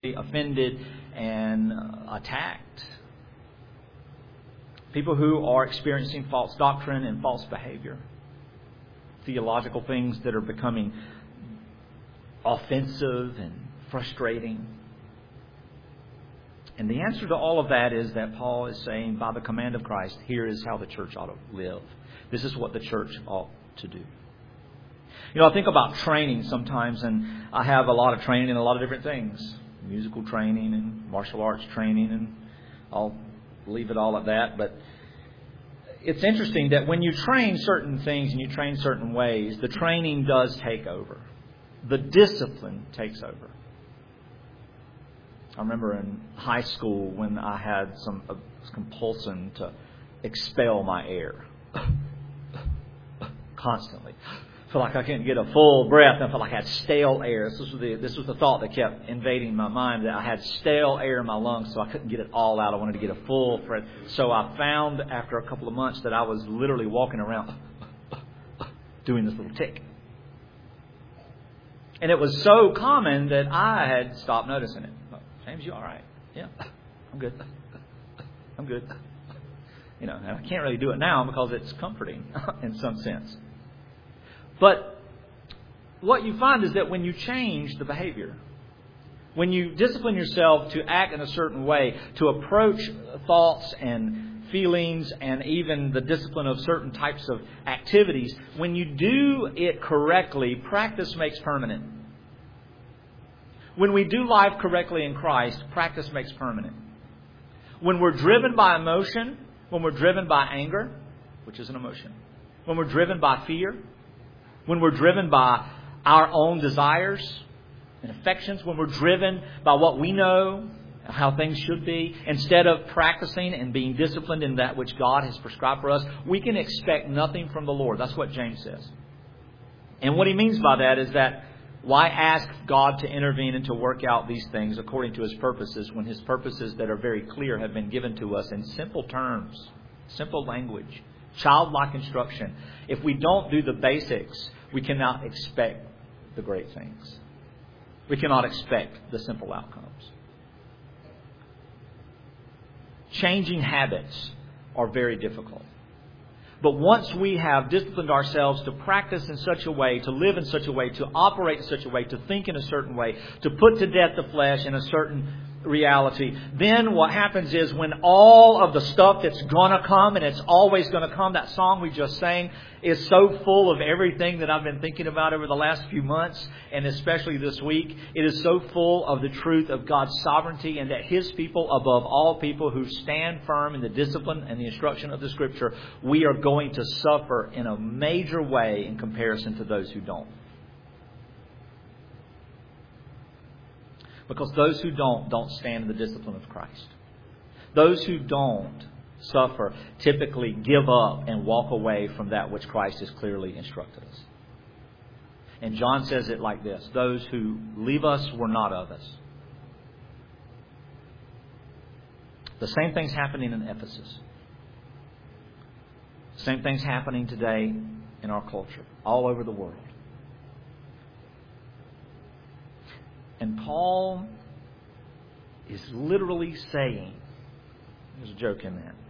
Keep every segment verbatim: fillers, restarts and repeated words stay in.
controversy, offended, and attacked. People who are experiencing false doctrine and false behavior. Theological things that are becoming offensive and frustrating. And the answer to all of that is that Paul is saying, by the command of Christ, here is how the church ought to live. This is what the church ought to do. You know, I think about training sometimes, and I have a lot of training in a lot of different things. Musical training and martial arts training, and I'll leave it all at that. But it's interesting that when you train certain things and you train certain ways, the training does take over. The discipline takes over. I remember in high school when I had some uh, compulsion to expel my air constantly. I feel like I couldn't get a full breath. I felt like I had stale air. This was the this was the thought that kept invading my mind, that I had stale air in my lungs, so I couldn't get it all out. I wanted to get a full breath. So I found after a couple of months that I was literally walking around doing this little tick. And it was so common that I had stopped noticing it. James, you all right? Yeah, I'm good. I'm good. You know, and I can't really do it now because it's comforting in some sense. But what you find is that when you change the behavior, when you discipline yourself to act in a certain way, to approach thoughts and feelings and even the discipline of certain types of activities, when you do it correctly, practice makes permanent. When we do life correctly in Christ, practice makes permanent. When we're driven by emotion, when we're driven by anger, which is an emotion, when we're driven by fear, when we're driven by our own desires and affections, when we're driven by what we know, how things should be, instead of practicing and being disciplined in that which God has prescribed for us, we can expect nothing from the Lord. That's what James says. And what he means by that is that why ask God to intervene and to work out these things according to His purposes when His purposes that are very clear have been given to us in simple terms, simple language, childlike instruction. If we don't do the basics, we cannot expect the great things. We cannot expect the simple outcomes. Changing habits are very difficult. But once we have disciplined ourselves to practice in such a way, to live in such a way, to operate in such a way, to think in a certain way, to put to death the flesh in a certain reality, then what happens is when all of the stuff that's going to come, and it's always going to come, that song we just sang is so full of everything that I've been thinking about over the last few months, and especially this week. It is so full of the truth of God's sovereignty and that His people, above all people who stand firm in the discipline and the instruction of the Scripture, we are going to suffer in a major way in comparison to those who don't. Because those who don't, don't stand in the discipline of Christ. Those who don't suffer typically give up and walk away from that which Christ has clearly instructed us. And John says it like this: those who leave us were not of us. The same thing's happening in Ephesus. Same thing's happening today in our culture, all over the world. And Paul is literally saying, there's a joke in that,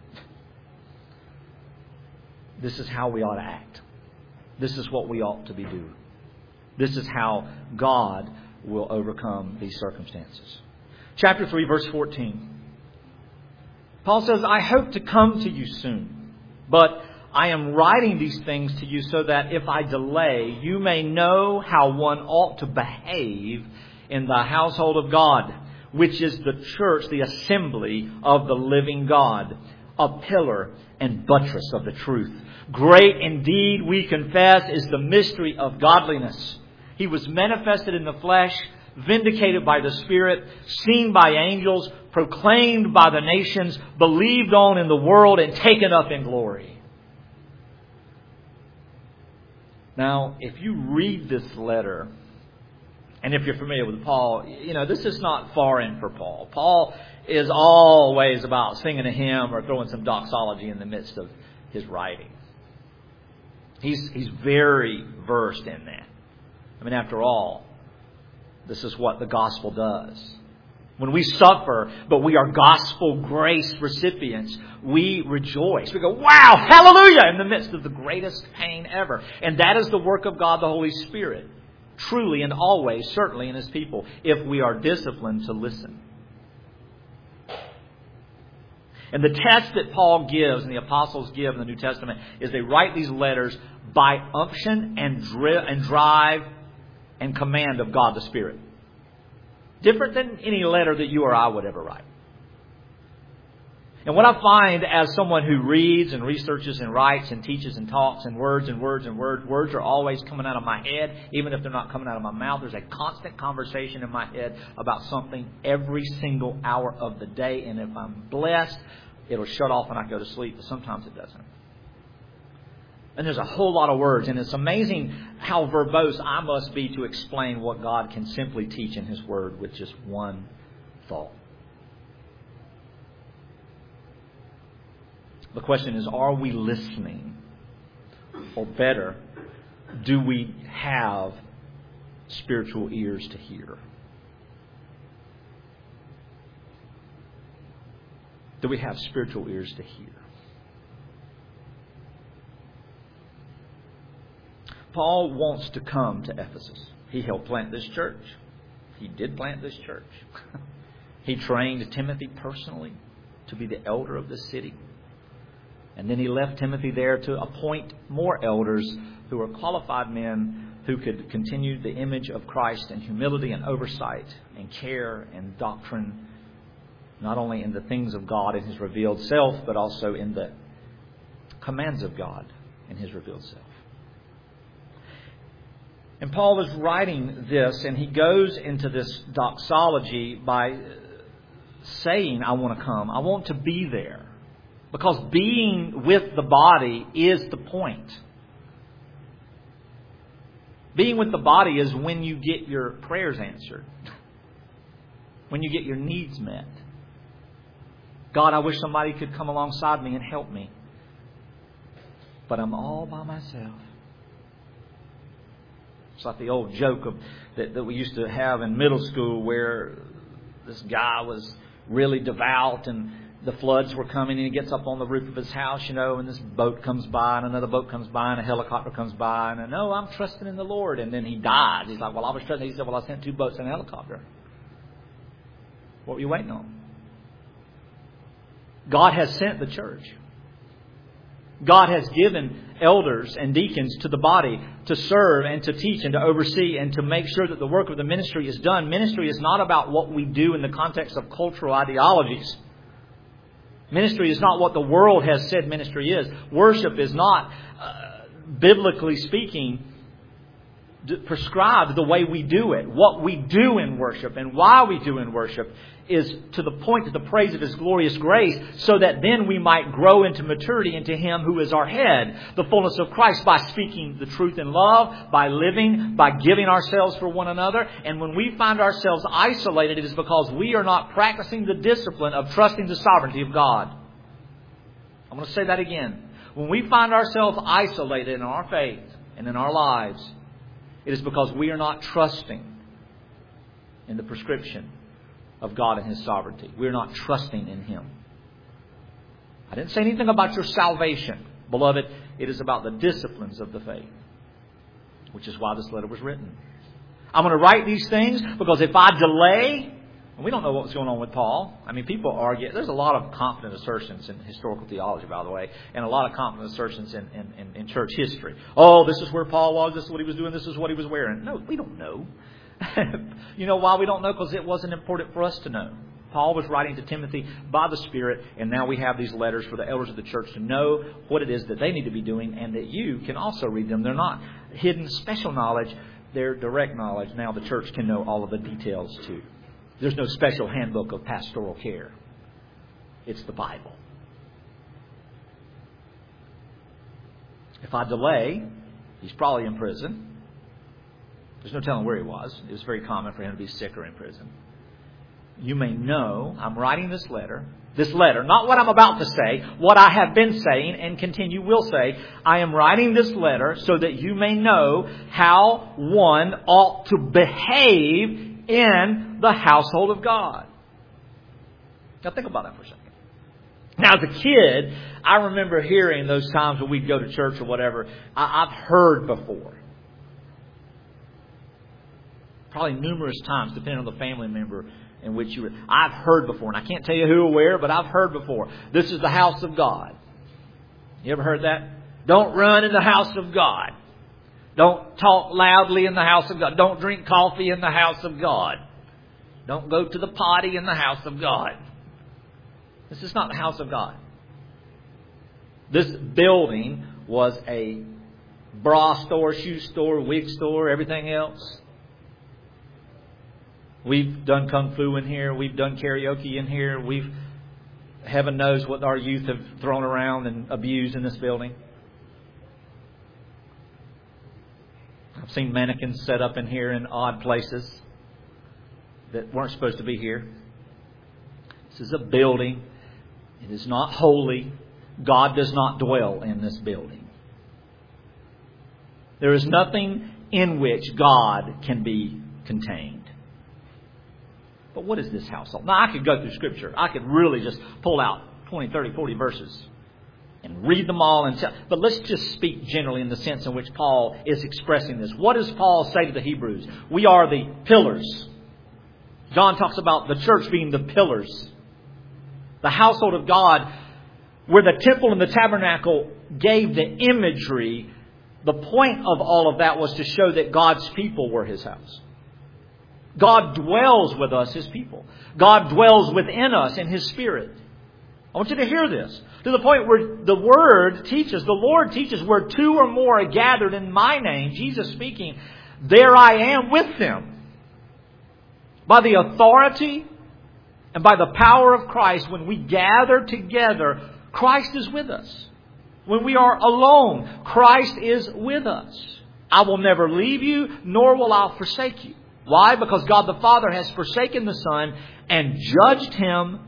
this is how we ought to act. This is what we ought to be doing. This is how God will overcome these circumstances. Chapter three, verse fourteen. Paul says, I hope to come to you soon, but I am writing these things to you so that if I delay, you may know how one ought to behave in the household of God, which is the church, the assembly of the living God, a pillar and buttress of the truth. Great indeed, we confess, is the mystery of godliness. He was manifested in the flesh, vindicated by the Spirit, seen by angels, proclaimed by the nations, believed on in the world, and taken up in glory. Now, if you read this letter, and if you're familiar with Paul, you know, this is not foreign for Paul. Paul is always about singing a hymn or throwing some doxology in the midst of his writing. He's, he's very versed in that. I mean, after all, this is what the gospel does. When we suffer, but we are gospel grace recipients, we rejoice. We go, wow, hallelujah, in the midst of the greatest pain ever. And that is the work of God, the Holy Spirit. Truly and always, certainly in His people, if we are disciplined to listen. And the test that Paul gives and the apostles give in the New Testament is they write these letters by unction and, dri- and drive and command of God the Spirit. Different than any letter that you or I would ever write. And what I find as someone who reads and researches and writes and teaches and talks and words and words and words, words are always coming out of my head, even if they're not coming out of my mouth. There's a constant conversation in my head about something every single hour of the day. And if I'm blessed, it'll shut off when I go to sleep, but sometimes it doesn't. And there's a whole lot of words, and it's amazing how verbose I must be to explain what God can simply teach in His Word with just one thought. The question is, are we listening? Or better, do we have spiritual ears to hear? Do we have spiritual ears to hear? Paul wants to come to Ephesus. He helped plant this church. He did plant this church. He trained Timothy personally to be the elder of the city. And then he left Timothy there to appoint more elders who were qualified men who could continue the image of Christ in humility and oversight and care and doctrine, not only in the things of God in His revealed self, but also in the commands of God in His revealed self. And Paul is writing this, and he goes into this doxology by saying, I want to come. I want to be there. Because being with the body is the point. Being with the body is when you get your prayers answered. When you get your needs met. God, I wish somebody could come alongside me and help me. But I'm all by myself. It's like the old joke of that, that we used to have in middle school where this guy was really devout and the floods were coming and he gets up on the roof of his house, you know, and this boat comes by and another boat comes by and a helicopter comes by and, no, I'm trusting in the Lord. And then he died. He's like, well, I was trusting. He said, well, I sent two boats and a helicopter. What were you waiting on? God has sent the church. God has given elders and deacons to the body to serve and to teach and to oversee and to make sure that the work of the ministry is done. Ministry is not about what we do in the context of cultural ideologies. Ministry is not what the world has said ministry is. Worship is not, uh, biblically speaking, prescribed the way we do it. What we do in worship and why we do in worship is to the point of the praise of His glorious grace, so that then we might grow into maturity into Him who is our head, the fullness of Christ, by speaking the truth in love, by living, by giving ourselves for one another. And when we find ourselves isolated, it is because we are not practicing the discipline of trusting the sovereignty of God. I'm going to say that again. When we find ourselves isolated in our faith and in our lives, it is because we are not trusting in the prescription of God and His sovereignty. We're not trusting in Him. I didn't say anything about your salvation. Beloved, it is about the disciplines of the faith, which is why this letter was written. I'm going to write these things because if I delay, and we don't know what's going on with Paul. I mean, people argue. There's a lot of confident assertions in historical theology, by the way, and a lot of confident assertions in, in, in, in church history. Oh, this is where Paul was. This is what he was doing. This is what he was wearing. No, we don't know. You know why we don't know? Because it wasn't important for us to know. Paul was writing to Timothy by the Spirit, and now we have these letters for the elders of the church to know what it is that they need to be doing, and that you can also read them. They're not hidden special knowledge. They're direct knowledge. Now the church can know all of the details too. There's no special handbook of pastoral care. It's the Bible. If I delay, he's probably in prison. There's no telling where he was. It was very common for him to be sick or in prison. You may know I'm writing this letter. This letter, not what I'm about to say, what I have been saying and continue will say. I am writing this letter so that you may know how one ought to behave in the household of God. Now think about that for a second. Now, as a kid, I remember hearing those times when we'd go to church or whatever. I, I've heard before. Probably numerous times, depending on the family member in which you were. I've heard before, and I can't tell you who or where, but I've heard before. This is the house of God. You ever heard that? Don't run in the house of God. Don't talk loudly in the house of God. Don't drink coffee in the house of God. Don't go to the potty in the house of God. This is not the house of God. This building was a bra store, shoe store, wig store, everything else. We've done kung fu in here. We've done karaoke in here. We've, heaven knows what our youth have thrown around and abused in this building. I've seen mannequins set up in here in odd places that weren't supposed to be here. This is a building. It is not holy. God does not dwell in this building. There is nothing in which God can be contained. But what is this household? Now, I could go through Scripture. I could really just pull out twenty, thirty, forty verses and read them all. And tell, but let's just speak generally in the sense in which Paul is expressing this. What does Paul say to the Hebrews? We are the pillars. John talks about the church being the pillars. The household of God, where the temple and the tabernacle gave the imagery. The point of all of that was to show that God's people were His house. God dwells with us, His people. God dwells within us in His Spirit. I want you to hear this. To the point where the Word teaches, the Lord teaches, where two or more are gathered in my name, Jesus speaking, there I am with them. By the authority and by the power of Christ, when we gather together, Christ is with us. When we are alone, Christ is with us. I will never leave you, nor will I forsake you. Why? Because God the Father has forsaken the Son and judged Him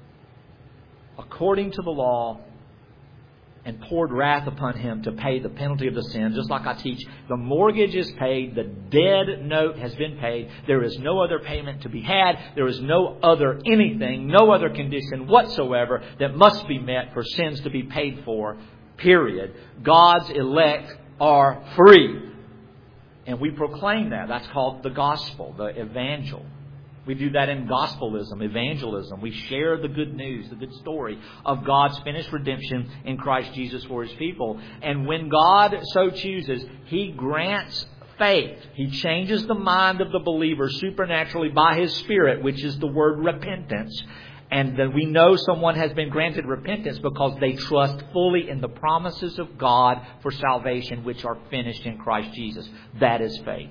according to the law and poured wrath upon Him to pay the penalty of the sin. Just like I teach, the mortgage is paid. The dead note has been paid. There is no other payment to be had. There is no other anything, no other condition whatsoever that must be met for sins to be paid for, period. God's elect are free. And we proclaim that. That's called the gospel, the evangel. We do that in gospelism, evangelism. We share the good news, the good story of God's finished redemption in Christ Jesus for His people. And when God so chooses, He grants faith. He changes the mind of the believer supernaturally by His Spirit, which is the word repentance. And then we know someone has been granted repentance because they trust fully in the promises of God for salvation, which are finished in Christ Jesus. That is faith.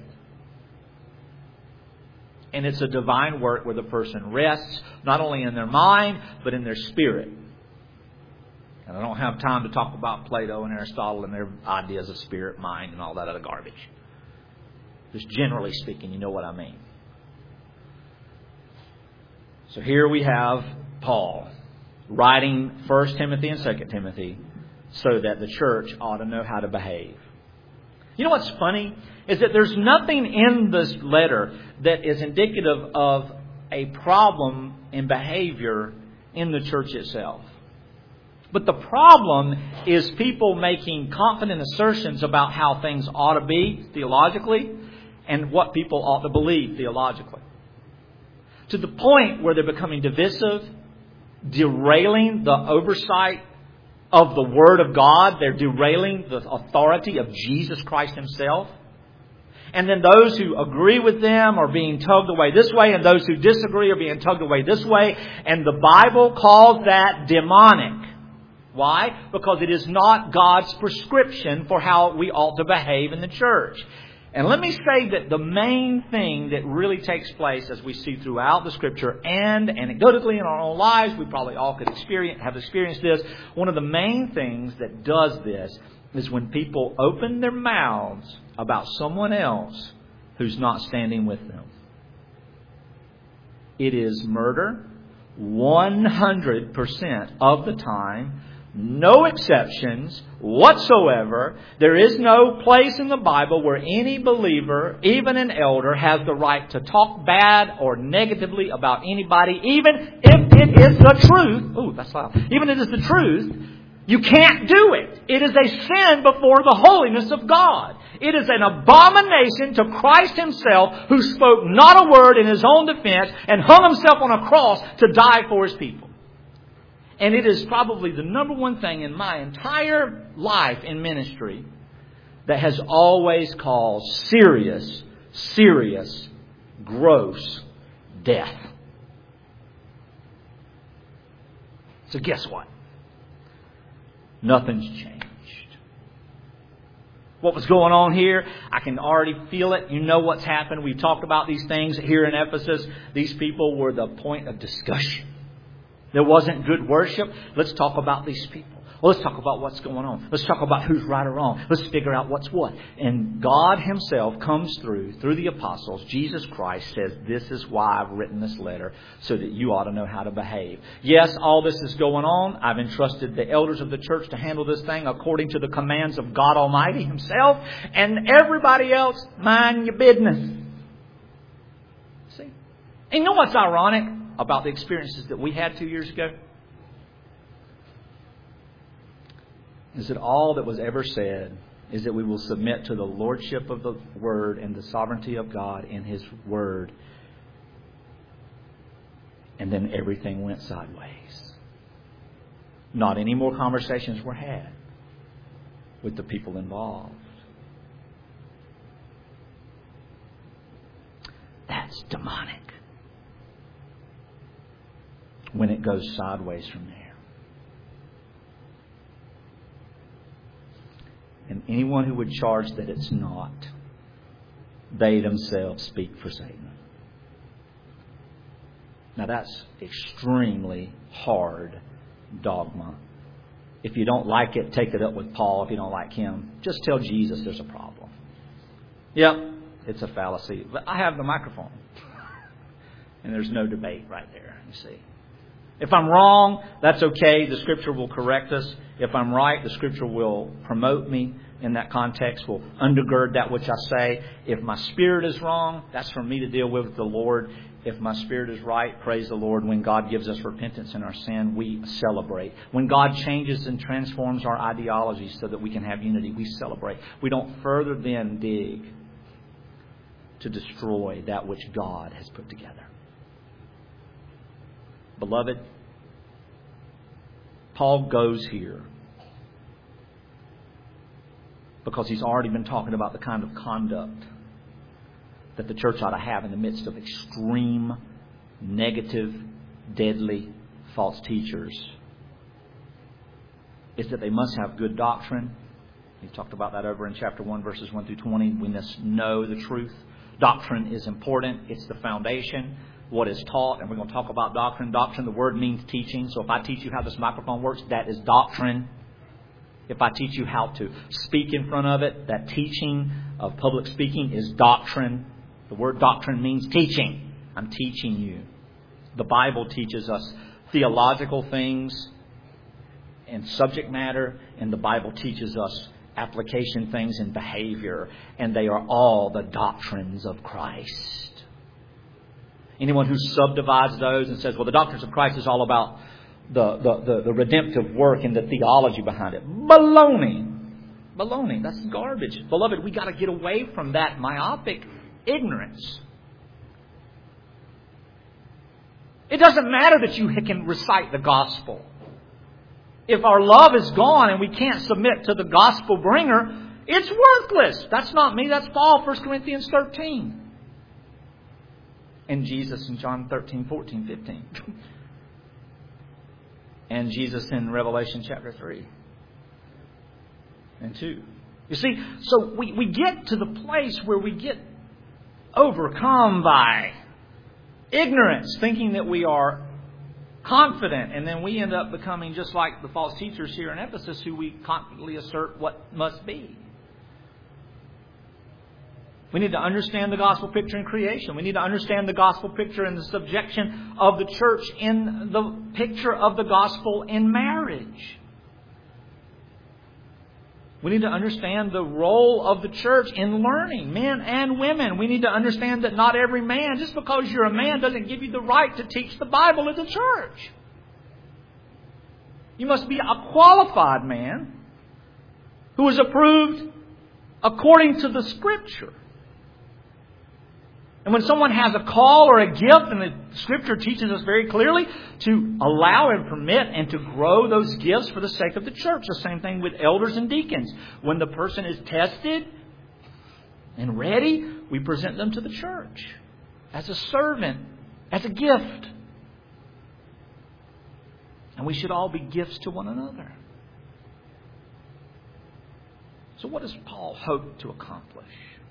And it's a divine work where the person rests not only in their mind, but in their spirit. And I don't have time to talk about Plato and Aristotle and their ideas of spirit, mind, and all that other garbage. Just generally speaking, you know what I mean. So here we have Paul writing First Timothy and Second Timothy so that the church ought to know how to behave. You know what's funny? Is that there's nothing in this letter that is indicative of a problem in behavior in the church itself. But the problem is people making confident assertions about how things ought to be theologically and what people ought to believe theologically. To the point where they're becoming divisive, derailing the oversight of the Word of God. They're derailing the authority of Jesus Christ Himself. And then those who agree with them are being tugged away this way, and those who disagree are being tugged away this way. And the Bible calls that demonic. Why? Because it is not God's prescription for how we ought to behave in the church. And let me say that the main thing that really takes place, as we see throughout the Scripture and anecdotally in our own lives, we probably all could experience, have experienced this. One of the main things that does this is when people open their mouths about someone else who's not standing with them. It is murder one hundred percent of the time, No exceptions whatsoever. There is no place in the Bible where any believer, even an elder, has the right to talk bad or negatively about anybody, even if it is the truth. Ooh, that's loud. Even if it is the truth, you can't do it. It is a sin before the holiness of God. It is an abomination to Christ Himself, who spoke not a word in His own defense and hung Himself on a cross to die for His people. And it is probably the number one thing in my entire life in ministry that has always caused serious, serious, gross death. So guess what? Nothing's changed. What was going on here, I can already feel it. You know what's happened. We've talked about these things here in Ephesus. These people were the point of discussion. There wasn't good worship. Let's talk about these people. Well, let's talk about what's going on. Let's talk about who's right or wrong. Let's figure out what's what. And God Himself comes through, through the apostles. Jesus Christ says, this is why I've written this letter, so that you ought to know how to behave. Yes, all this is going on. I've entrusted the elders of the church to handle this thing according to the commands of God Almighty Himself. And everybody else, mind your business. See? And you know what's ironic about the experiences that we had two years ago? Is that all that was ever said is that we will submit to the lordship of the Word and the sovereignty of God in His Word. And then everything went sideways. Not any more conversations were had with the people involved. That's demonic. When it goes sideways from there. And anyone who would charge that it's not, they themselves speak for Satan. Now that's extremely hard dogma. If you don't like it, take it up with Paul. If you don't like him, just tell Jesus there's a problem. Yep, it's a fallacy. But I have the microphone. And there's no debate right there, you see. If I'm wrong, that's okay. The Scripture will correct us. If I'm right, the Scripture will promote me in that context, will undergird that which I say. If my spirit is wrong, that's for me to deal with the Lord. If my spirit is right, praise the Lord. When God gives us repentance in our sin, we celebrate. When God changes and transforms our ideologies so that we can have unity, we celebrate. We don't further then dig to destroy that which God has put together. Beloved, Paul goes here because he's already been talking about the kind of conduct that the church ought to have in the midst of extreme, negative, deadly, false teachers. Is that they must have good doctrine. He talked about that over in chapter one, verses one through twenty. We must know the truth. Doctrine is important. It's the foundation. What is taught, and we're going to talk about doctrine. Doctrine, the word means teaching. So if I teach you how this microphone works, that is doctrine. If I teach you how to speak in front of it, that teaching of public speaking is doctrine. The word doctrine means teaching. I'm teaching you. The Bible teaches us theological things and subject matter, and the Bible teaches us application things and behavior, and they are all the doctrines of Christ. Anyone who subdivides those and says, well, the doctrines of Christ is all about the, the, the, the redemptive work and the theology behind it. Baloney. Baloney. That's garbage. Beloved, we got to get away from that myopic ignorance. It doesn't matter that you can recite the gospel. If our love is gone and we can't submit to the gospel bringer, it's worthless. That's not me. That's Paul, First Corinthians thirteen. And Jesus in John thirteen, fourteen, fifteen. And Jesus in Revelation chapter three and two. You see, so we, we get to the place where we get overcome by ignorance, thinking that we are confident, and then we end up becoming just like the false teachers here in Ephesus, who we confidently assert what must be. We need to understand the gospel picture in creation. We need to understand the gospel picture in the subjection of the church, in the picture of the gospel in marriage. We need to understand the role of the church in learning, men and women. We need to understand that not every man, just because you're a man, doesn't give you the right to teach the Bible at the church. You must be a qualified man who is approved according to the Scripture. And when someone has a call or a gift, and the Scripture teaches us very clearly to allow and permit and to grow those gifts for the sake of the church. The same thing with elders and deacons. When the person is tested and ready, we present them to the church as a servant, as a gift. And we should all be gifts to one another. So what does Paul hope to accomplish?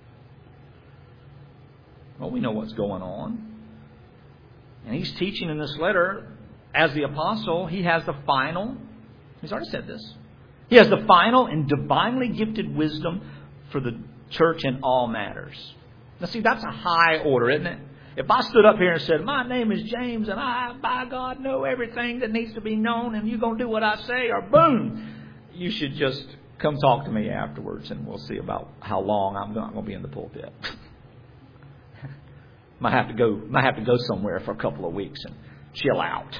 Well, we know what's going on. And he's teaching in this letter, as the apostle, he has the final, he's already said this, he has the final and divinely gifted wisdom for the church in all matters. Now see, that's a high order, isn't it? If I stood up here and said, my name is James and I, by God, know everything that needs to be known and you're going to do what I say, or boom, you should just come talk to me afterwards and we'll see about how long I'm not going to be in the pulpit. Might have to go, might have to go somewhere for a couple of weeks and chill out.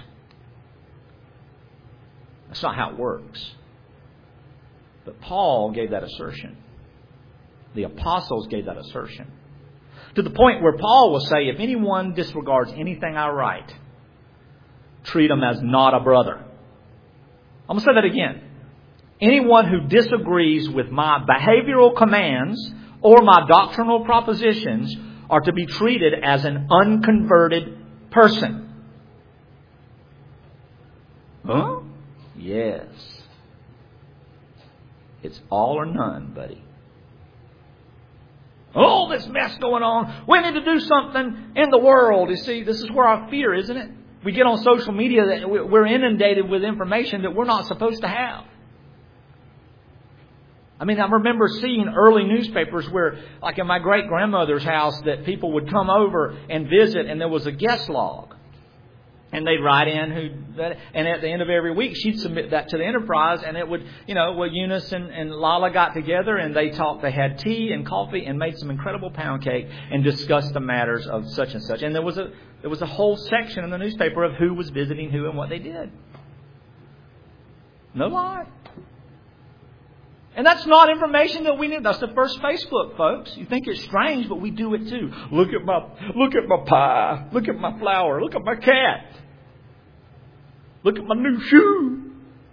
That's not how it works. But Paul gave that assertion. The apostles gave that assertion. To the point where Paul will say, if anyone disregards anything I write, treat him as not a brother. I'm going to say that again. Anyone who disagrees with my behavioral commands or my doctrinal propositions are to be treated as an unconverted person. Huh? Yes. It's all or none, buddy. All this mess going on. We need to do something in the world. You see, this is where our fear, isn't it? We get on social media that we're inundated with information that we're not supposed to have. I mean, I remember seeing early newspapers where, like in my great-grandmother's house, that people would come over and visit and there was a guest log. And they'd write in who, and at the end of every week, she'd submit that to the Enterprise, and it would, you know, well, Eunice and, and Lala got together and they talked, they had tea and coffee and made some incredible pound cake and discussed the matters of such and such. And there was a, there was a whole section in the newspaper of who was visiting who and what they did. No lie. And that's not information that we need. That's the first Facebook, folks. You think it's strange, but we do it too. Look at my, look at my pie. Look at my flower. Look at my cat. Look at my new shoe.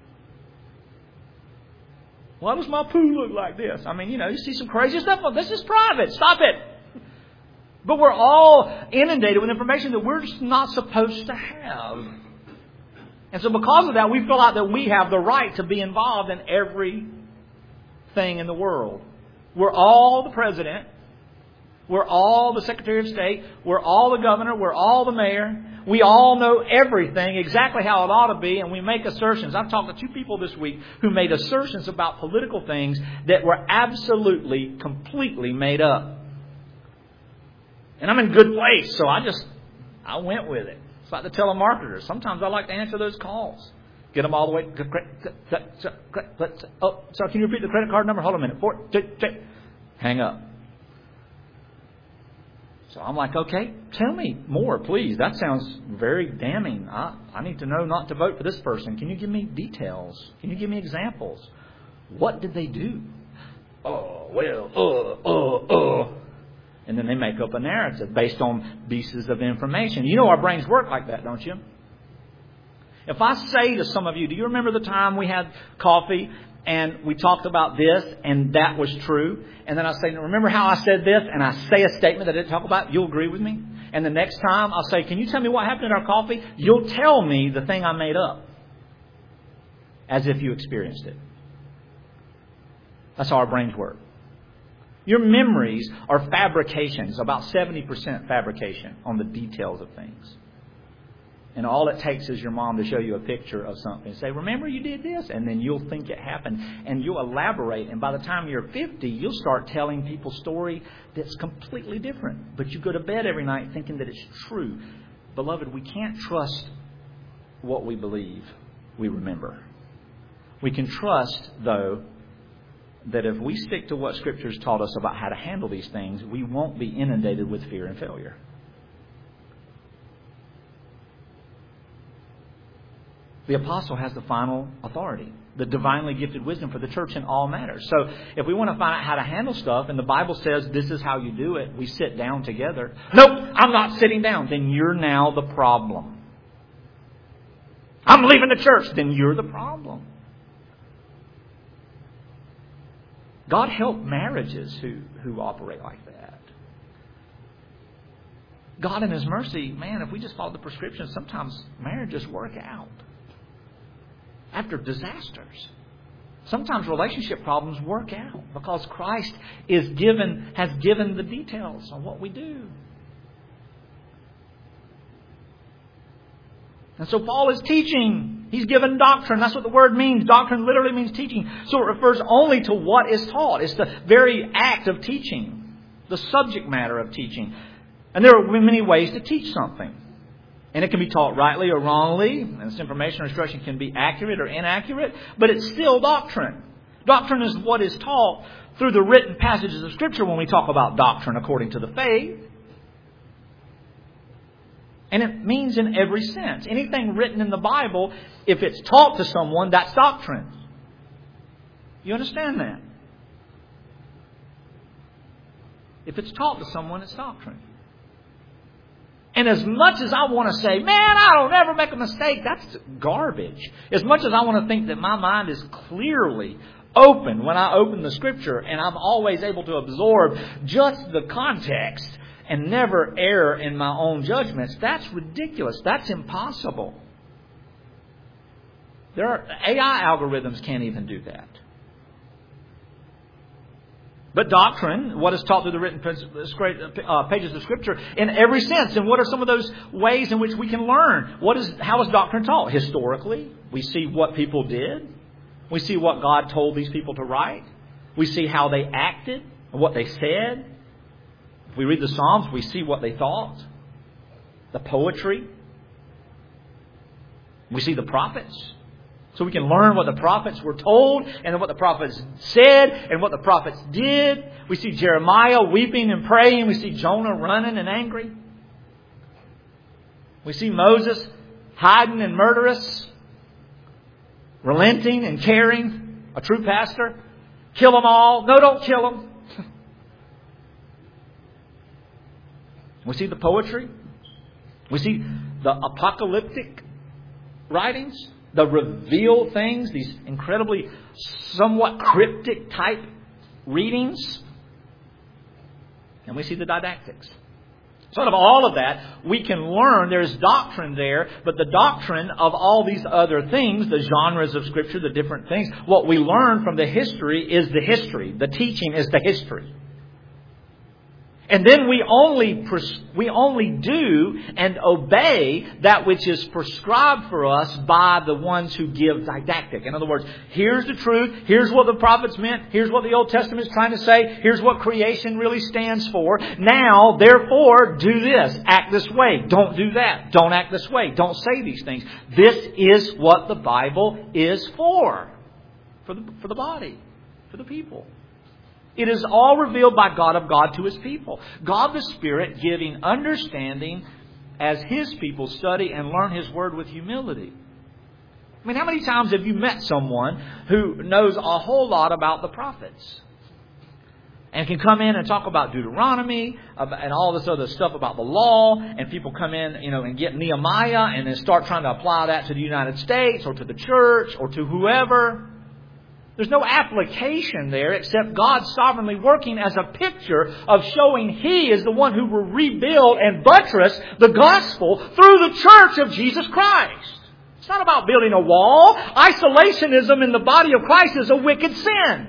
Why does my poo look like this? I mean, you know, you see some crazy stuff. Well, this is private. Stop it. But we're all inundated with information that we're just not supposed to have. And so because of that, we feel like that we have the right to be involved in every thing in the world. We're all the president. We're all the Secretary of State. We're all the governor. We're all the mayor. We all know everything exactly how it ought to be, and we make assertions. I've talked to two people this week who made assertions about political things that were absolutely, completely made up. And I'm in a good place, so I just, I went with it. It's like the telemarketers. Sometimes I like to answer those calls. Get them all the way. Oh, sorry, can you repeat the credit card number? Hold on a minute. Four, two, two. Hang up. So I'm like, okay, tell me more, please. That sounds very damning. I, I need to know not to vote for this person. Can you give me details? Can you give me examples? What did they do? Oh, well, uh, uh, uh. And then they make up a narrative based on pieces of information. You know our brains work like that, don't you? If I say to some of you, do you remember the time we had coffee and we talked about this and that was true? And then I say, remember how I said this? And I say a statement that I didn't talk about. You'll agree with me. And the next time I'll say, can you tell me what happened in our coffee? You'll tell me the thing I made up as if you experienced it. That's how our brains work. Your memories are fabrications, about seventy percent fabrication on the details of things. And all it takes is your mom to show you a picture of something and say, remember you did this? And then you'll think it happened. And you'll elaborate. And by the time you're fifty, you'll start telling people a story that's completely different. But you go to bed every night thinking that it's true. Beloved, we can't trust what we believe we remember. We can trust, though, that if we stick to what Scripture's taught us about how to handle these things, we won't be inundated with fear and failure. The apostle has the final authority, the divinely gifted wisdom for the church in all matters. So if we want to find out how to handle stuff, and the Bible says this is how you do it, we sit down together. Nope, I'm not sitting down. Then you're now the problem. I'm leaving the church. Then you're the problem. God help marriages who, who operate like that. God in His mercy, man, if we just follow the prescriptions, sometimes marriages work out. After disasters. Sometimes relationship problems work out because Christ is given, has given the details on what we do. And so Paul is teaching. He's given doctrine. That's what the word means. Doctrine literally means teaching. So it refers only to what is taught. It's the very act of teaching. The subject matter of teaching. And there are many ways to teach something. And it can be taught rightly or wrongly. And this information or instruction can be accurate or inaccurate. But it's still doctrine. Doctrine is what is taught through the written passages of Scripture when we talk about doctrine according to the faith. And it means in every sense. Anything written in the Bible, if it's taught to someone, that's doctrine. You understand that? If it's taught to someone, it's doctrine. And as much as I want to say, man, I don't ever make a mistake, that's garbage. As much as I want to think that my mind is clearly open when I open the Scripture and I'm always able to absorb just the context and never err in my own judgments, that's ridiculous. That's impossible. There are A I algorithms can't even do that. But doctrine, what is taught through the written pages of Scripture in every sense. And what are some of those ways in which we can learn? What is, how is doctrine taught? Historically, we see what people did. We see what God told these people to write. We see how they acted and what they said. If we read the Psalms, we see what they thought. The poetry. We see the prophets. So we can learn what the prophets were told and what the prophets said and what the prophets did. We see Jeremiah weeping and praying. We see Jonah running and angry. We see Moses hiding and murderous, relenting and caring, a true pastor. Kill them all. No, don't kill them. We see the poetry. We see the apocalyptic writings. The reveal things, these incredibly somewhat cryptic type readings. And we see the didactics. So out of all of that, we can learn there's doctrine there, but the doctrine of all these other things, the genres of Scripture, the different things, what we learn from the history is the history. The teaching is the history. And then we only we only do and obey that which is prescribed for us by the ones who give didactic. In other words, here's the truth. Here's what the prophets meant. Here's what the Old Testament is trying to say. Here's what creation really stands for. Now, therefore, do this. Act this way. Don't do that. Don't act this way. Don't say these things. This is what the Bible is for. For the, for the body. For the people. It is all revealed by God of God to His people. God the Spirit giving understanding as His people study and learn His Word with humility. I mean, how many times have you met someone who knows a whole lot about the prophets? And can come in and talk about Deuteronomy and all this other stuff about the law. And people come in, you know, and get Nehemiah and then start trying to apply that to the United States or to the church or to whoever. There's no application there except God sovereignly working as a picture of showing He is the one who will rebuild and buttress the gospel through the church of Jesus Christ. It's not about building a wall. Isolationism in the body of Christ is a wicked sin.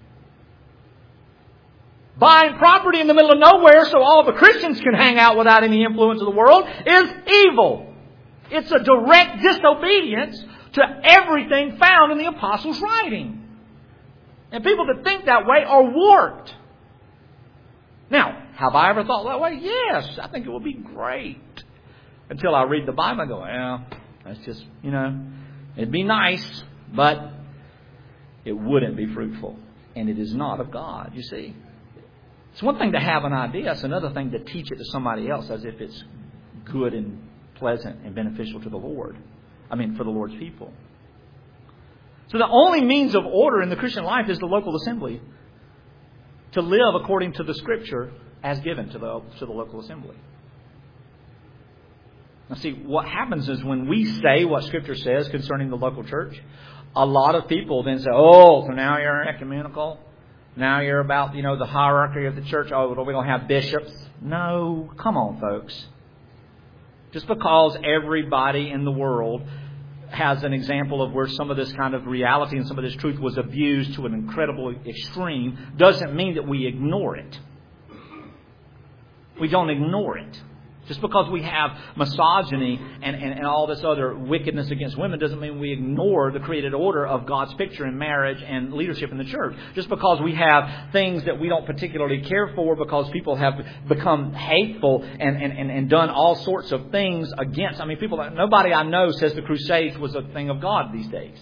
Buying property in the middle of nowhere so all the Christians can hang out without any influence of the world is evil. It's a direct disobedience to everything found in the apostles' writing. And people that think that way are warped. Now, have I ever thought that way? Yes, I think it would be great. Until I read the Bible and go, well, that's just, you know, it'd be nice, but it wouldn't be fruitful. and it is not of God, you see. It's one thing to have an idea. It's another thing to teach it to somebody else as if it's good and pleasant and beneficial to the Lord. I mean, for the Lord's people. So the only means of order in the Christian life is the local assembly. To live according to the Scripture as given to the, to the local assembly. Now see, what happens is when we say what Scripture says concerning the local church, a lot of people then say, oh, so now you're ecumenical. Now you're about, you know, the hierarchy of the church. Oh, are we going to have bishops? No, come on, folks. Just because everybody in the world has an example of where some of this kind of reality and some of this truth was abused to an incredible extreme doesn't mean that we ignore it. We don't ignore it. Just because we have misogyny and, and, and all this other wickedness against women doesn't mean we ignore the created order of God's picture in marriage and leadership in the church. Just because we have things that we don't particularly care for because people have become hateful and, and, and, and done all sorts of things against. I mean, people, nobody I know says the Crusades was a thing of God these days.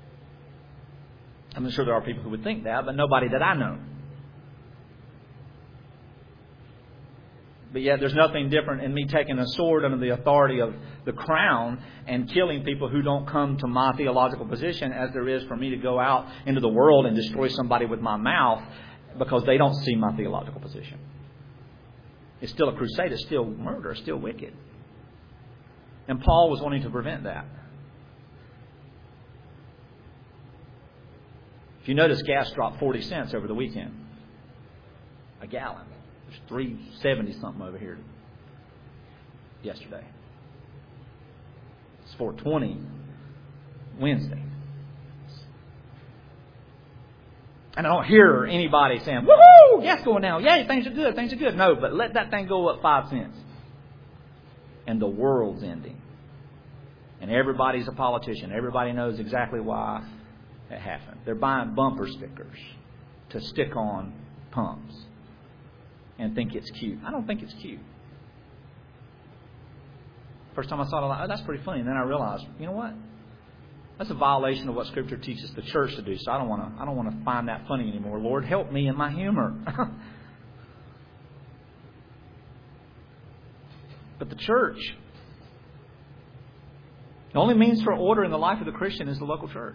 I'm sure there are people who would think that, but nobody that I know. But yet there's nothing different in me taking a sword under the authority of the crown and killing people who don't come to my theological position as there is for me to go out into the world and destroy somebody with my mouth because they don't see my theological position. It's still a crusade. It's still murder. It's still wicked. And Paul was wanting to prevent that. If you notice, gas dropped forty cents over the weekend. A gallon. three seventy something over here yesterday. It's four twenty Wednesday. And I don't hear anybody saying, woohoo, gas going down. Yay, things are good, things are good. No, but let that thing go up five cents. And the world's ending. And everybody's a politician. Everybody knows exactly why it happened. They're buying bumper stickers to stick on pumps. And think it's cute. I don't think it's cute. First time I saw it, I was like, oh, that's pretty funny. And then I realized, you know what? That's a violation of what Scripture teaches the church to do. So I don't want to. I don't want to find that funny anymore. Lord, help me in my humor. But the church, the only means for order in the life of the Christian is the local church.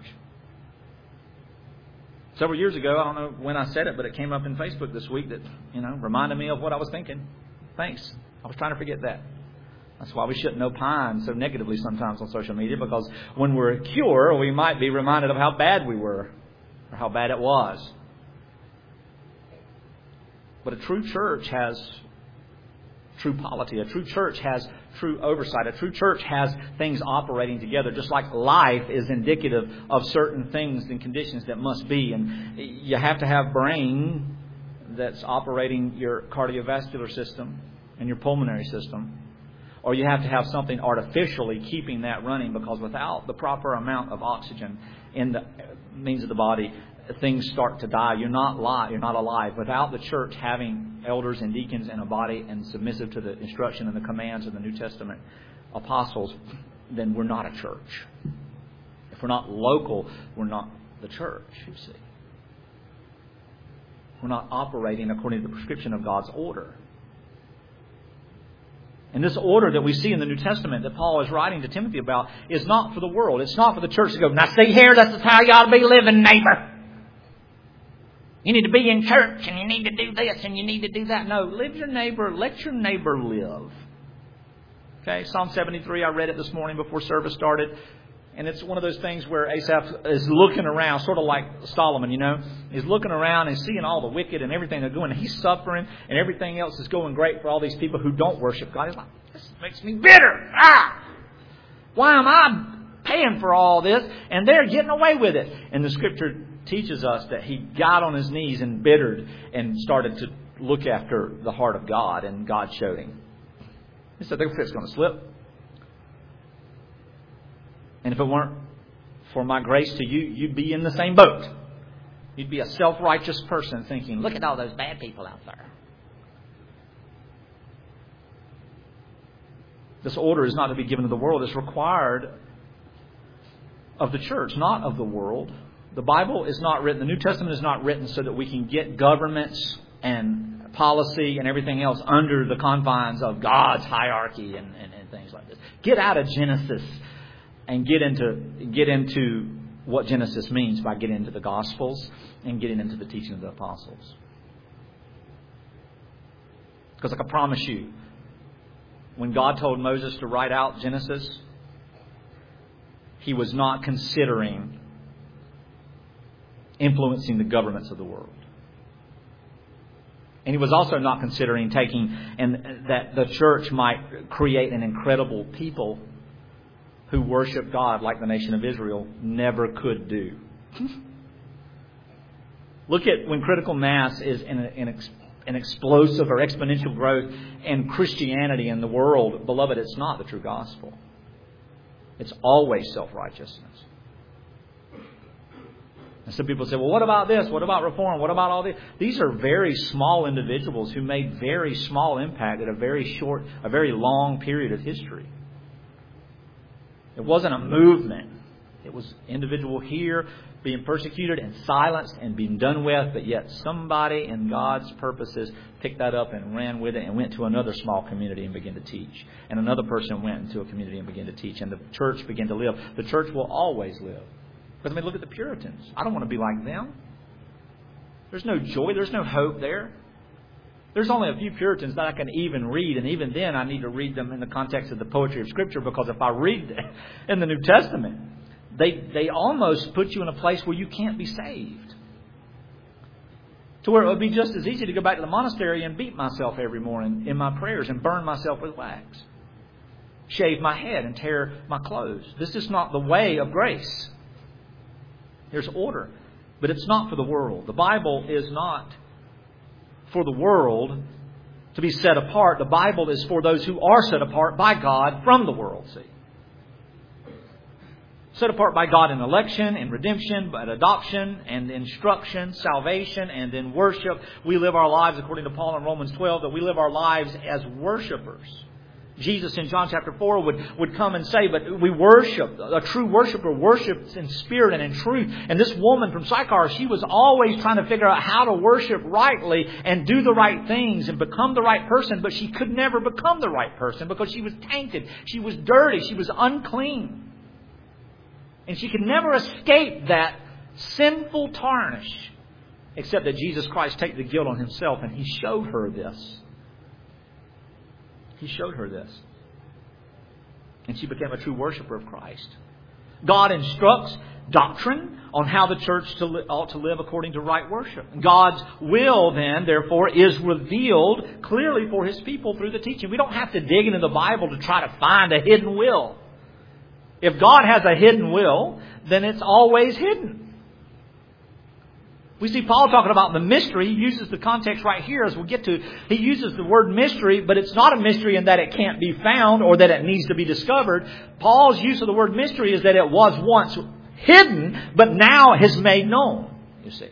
Several years ago, I don't know when I said it, but it came up in Facebook this week that, you know, reminded me of what I was thinking. Thanks. I was trying to forget that. That's why we shouldn't opine so negatively sometimes on social media, because when we're secure, we might be reminded of how bad we were or how bad it was. But a true church has true polity. A true church has true oversight. A true church has things operating together, just like life is indicative of certain things and conditions that must be. And you have to have brain that's operating your cardiovascular system and your pulmonary system. Or you have to have something artificially keeping that running, because without the proper amount of oxygen in the means of the body, things start to die. You're not alive. You're not alive. Without the church having elders and deacons and a body and submissive to the instruction and the commands of the New Testament apostles, then we're not a church. If we're not local, we're not the church, you see. We're not operating according to the prescription of God's order. And this order that we see in the New Testament that Paul is writing to Timothy about is not for the world. It's not for the church to go, now see here, this is how you ought to be living, neighbor. You need to be in church, and you need to do this, and you need to do that. No, live your neighbor. Let your neighbor live. Okay, Psalm seventy-three, I read it this morning before service started. And it's one of those things where Asaph is looking around, sort of like Solomon, you know. He's looking around and seeing all the wicked and everything they're doing. He's suffering, and everything else is going great for all these people who don't worship God. He's like, this makes me bitter. Ah! Why am I paying for all this? And they're getting away with it. And the Scripture teaches us that he got on his knees and bittered and started to look after the heart of God, and God showed him. He said, their foot's going to slip. And if it weren't for my grace to you, you'd be in the same boat. You'd be a self-righteous person thinking, look at all those bad people out there. This order is not to be given to the world. It's required of the church, not of the world. The Bible is not written, the New Testament is not written so that we can get governments and policy and everything else under the confines of God's hierarchy and, and, and things like this. Get out of Genesis and get into get into what Genesis means by getting into the Gospels and getting into the teaching of the apostles. Because I can promise you, when God told Moses to write out Genesis, He was not considering influencing the governments of the world. And He was also not considering taking, and that the church might create an incredible people who worship God like the nation of Israel never could do. Look at when critical mass is in, a, in ex, an explosive or exponential growth in Christianity in the world. Beloved, it's not the true gospel. It's always self-righteousness. And some people say, well, what about this? What about reform? What about all this? These are very small individuals who made very small impact at a very short, a very long period of history. It wasn't a movement. It was individual here being persecuted and silenced and being done with, but yet somebody in God's purposes picked that up and ran with it and went to another small community and began to teach. And another person went into a community and began to teach. And the church began to live. The church will always live. Because, I mean, look at the Puritans. I don't want to be like them. There's no joy. There's no hope there. There's only a few Puritans that I can even read, and even then I need to read them in the context of the poetry of Scripture, because if I read them in the New Testament, they they almost put you in a place where you can't be saved. To where it would be just as easy to go back to the monastery and beat myself every morning in my prayers and burn myself with wax. Shave my head and tear my clothes. This is not the way of grace. There's order, but it's not for the world. The Bible is not for the world to be set apart. The Bible is for those who are set apart by God from the world, see. Set apart by God in election, in redemption, but adoption, and instruction, salvation, and in worship. We live our lives, according to Paul in Romans twelve, that we live our lives as worshipers. Jesus in John chapter four would, would come and say, but we worship. A true worshiper worships in spirit and in truth. And this woman from Sychar, she was always trying to figure out how to worship rightly and do the right things and become the right person. But she could never become the right person because she was tainted. She was dirty. She was unclean. And she could never escape that sinful tarnish, except that Jesus Christ take the guilt on Himself, and He showed her this. He showed her this. And she became a true worshiper of Christ. God instructs doctrine on how the church to li- ought to live according to right worship. God's will then, therefore, is revealed clearly for His people through the teaching. We don't have to dig into the Bible to try to find a hidden will. If God has a hidden will, then it's always hidden. We see Paul talking about the mystery. He uses the context right here as we get to. He uses the word mystery, but it's not a mystery in that it can't be found or that it needs to be discovered. Paul's use of the word mystery is that it was once hidden, but now is made known, you see.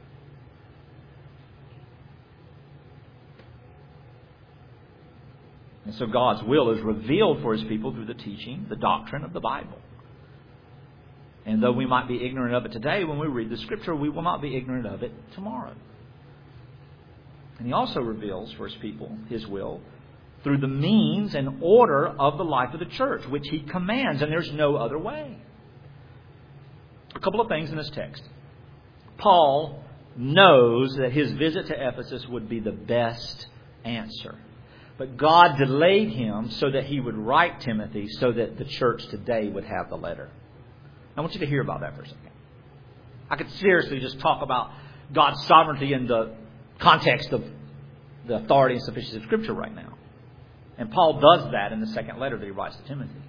And so God's will is revealed for His people through the teaching, the doctrine of the Bible. And though we might be ignorant of it today, when we read the Scripture, we will not be ignorant of it tomorrow. And He also reveals for His people His will through the means and order of the life of the church, which He commands, and there's no other way. A couple of things in this text. Paul knows that his visit to Ephesus would be the best answer. But God delayed him so that he would write Timothy so that the church today would have the letter. I want you to hear about that for a second. I could seriously just talk about God's sovereignty in the context of the authority and sufficiency of Scripture right now. And Paul does that in the second letter that he writes to Timothy.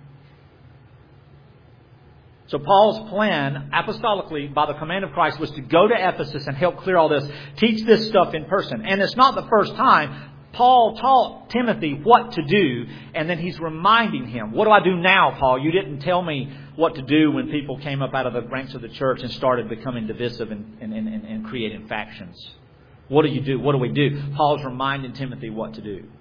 So Paul's plan, apostolically, by the command of Christ, was to go to Ephesus and help clear all this, teach this stuff in person. And it's not the first time. Paul taught Timothy what to do, and then he's reminding him, what do I do now, Paul? You didn't tell me what to do when people came up out of the ranks of the church and started becoming divisive and, and, and, and creating factions. What do you do? What do we do? Paul's reminding Timothy what to do.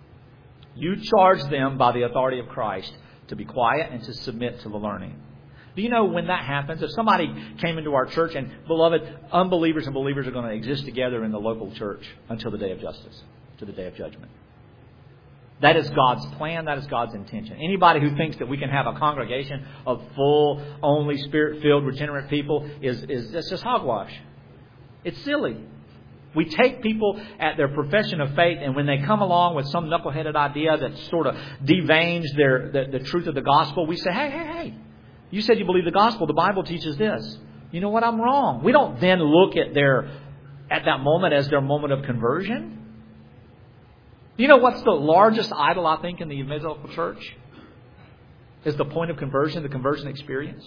You charge them by the authority of Christ to be quiet and to submit to the learning. Do you know when that happens? If somebody came into our church, and beloved, unbelievers and believers are going to exist together in the local church until the day of justice, to the day of judgment. That is God's plan. That is God's intention. Anybody who thinks that we can have a congregation of full, only Spirit-filled, regenerate people is, is that's just hogwash. It's silly. We take people at their profession of faith, and when they come along with some knuckleheaded idea that sort of devanes their the, the truth of the gospel, we say, hey, hey, hey, you said you believe the gospel. The Bible teaches this. You know what? I'm wrong. We don't then look at their at that moment as their moment of conversion. You know what's the largest idol, I think, in the evangelical church? Is the point of conversion, the conversion experience.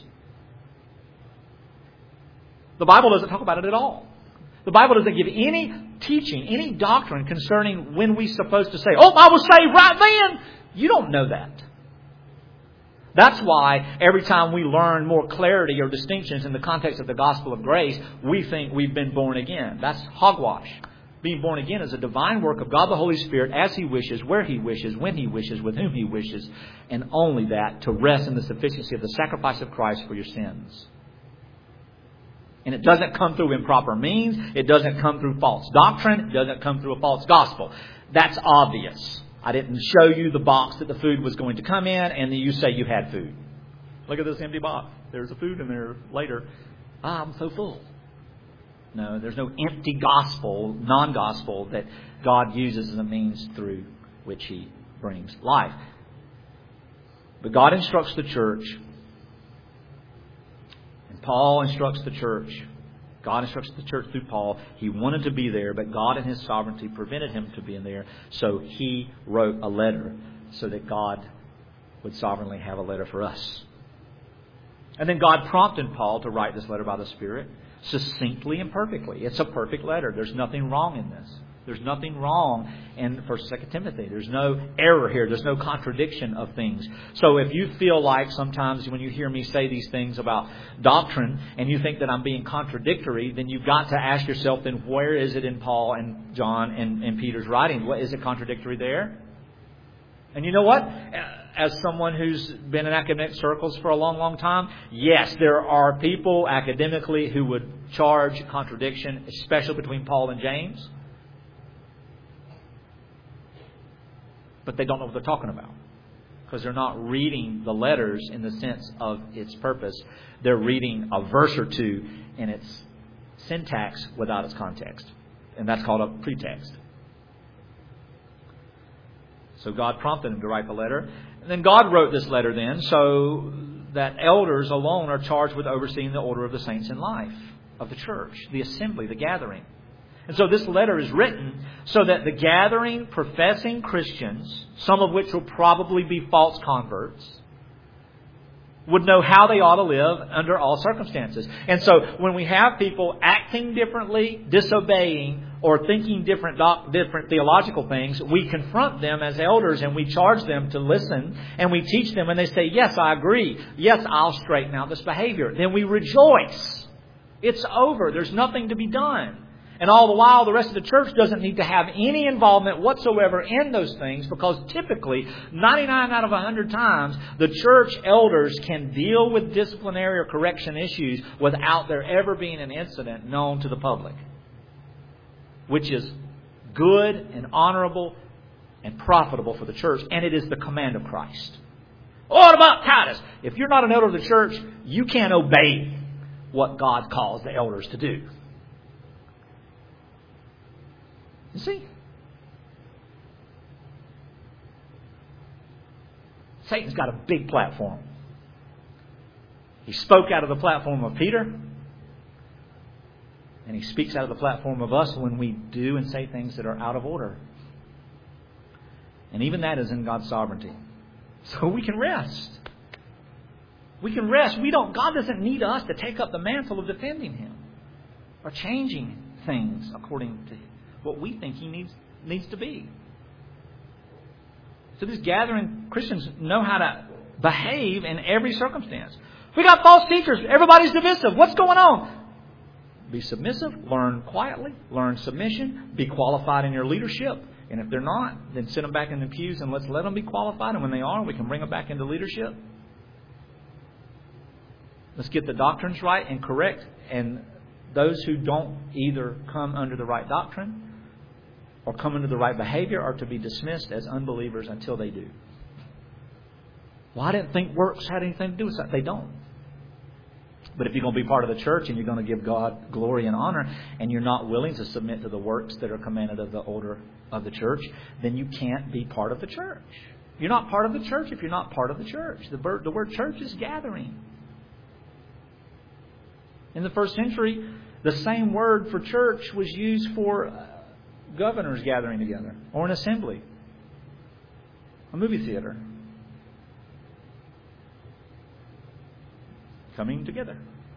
The Bible doesn't talk about it at all. The Bible doesn't give any teaching, any doctrine concerning when we're supposed to say, oh, I was saved right then. You don't know that. That's why every time we learn more clarity or distinctions in the context of the gospel of grace, we think we've been born again. That's hogwash. Being born again is a divine work of God the Holy Spirit as He wishes, where He wishes, when He wishes, with whom He wishes, and only that to rest in the sufficiency of the sacrifice of Christ for your sins. And it doesn't come through improper means. It doesn't come through false doctrine. It doesn't come through a false gospel. That's obvious. I didn't show you the box that the food was going to come in, and then you say you had food. Look at this empty box. There's a food in there later. Ah, I'm so full. No, there's no empty gospel, non-gospel, that God uses as a means through which He brings life. But God instructs the church. And Paul instructs the church. God instructs the church through Paul. He wanted to be there, but God in His sovereignty prevented him from being there. So He wrote a letter so that God would sovereignly have a letter for us. And then God prompted Paul to write this letter by the Spirit. Succinctly and perfectly. It's a perfect letter. There's nothing wrong in this. There's nothing wrong in First and Second Timothy. There's no error here. There's no contradiction of things. So if you feel like sometimes when you hear me say these things about doctrine and you think that I'm being contradictory, then you've got to ask yourself, then where is it in Paul and John and, and Peter's writing? What is it contradictory there? And you know what? As someone who's been in academic circles for a long, long time, yes, there are people academically who would charge contradiction, especially between Paul and James. But they don't know what they're talking about. Because they're not reading the letters in the sense of its purpose. They're reading a verse or two in its syntax without its context. And that's called a pretext. So God prompted him to write the letter. And then God wrote this letter then so that elders alone are charged with overseeing the order of the saints in life, of the church, the assembly, the gathering. And so this letter is written so that the gathering, professing Christians, some of which will probably be false converts, would know how they ought to live under all circumstances. And so when we have people acting differently, disobeying, or thinking different doc, different theological things, we confront them as elders and we charge them to listen and we teach them and they say, yes, I agree. Yes, I'll straighten out this behavior. Then we rejoice. It's over. There's nothing to be done. And all the while, the rest of the church doesn't need to have any involvement whatsoever in those things because typically, ninety-nine out of one hundred times, the church elders can deal with disciplinary or correction issues without there ever being an incident known to the public. Which is good and honorable and profitable for the church. And it is the command of Christ. What about Titus? If you're not an elder of the church, you can't obey what God calls the elders to do. You see? Satan's got a big platform. He spoke out of the platform of Peter. And he speaks out of the platform of us when we do and say things that are out of order. And even that is in God's sovereignty. So we can rest. We can rest. We don't. God doesn't need us to take up the mantle of defending Him. Or changing things according to what we think He needs, needs to be. So these gathering Christians know how to behave in every circumstance. We got false teachers. Everybody's divisive. What's going on? Be submissive, learn quietly, learn submission, be qualified in your leadership. And if they're not, then sit them back in the pews and let's let them be qualified. And when they are, we can bring them back into leadership. Let's get the doctrines right and correct. And those who don't either come under the right doctrine or come under the right behavior are to be dismissed as unbelievers until they do. Well, I didn't think works had anything to do with that. They don't. But if you're going to be part of the church and you're going to give God glory and honor, and you're not willing to submit to the works that are commanded of the order of the church, then you can't be part of the church. You're not part of the church if you're not part of the church. The word, the word church is gathering. In the first century, the same word for church was used for governors gathering together, or an assembly, a movie theater, coming together.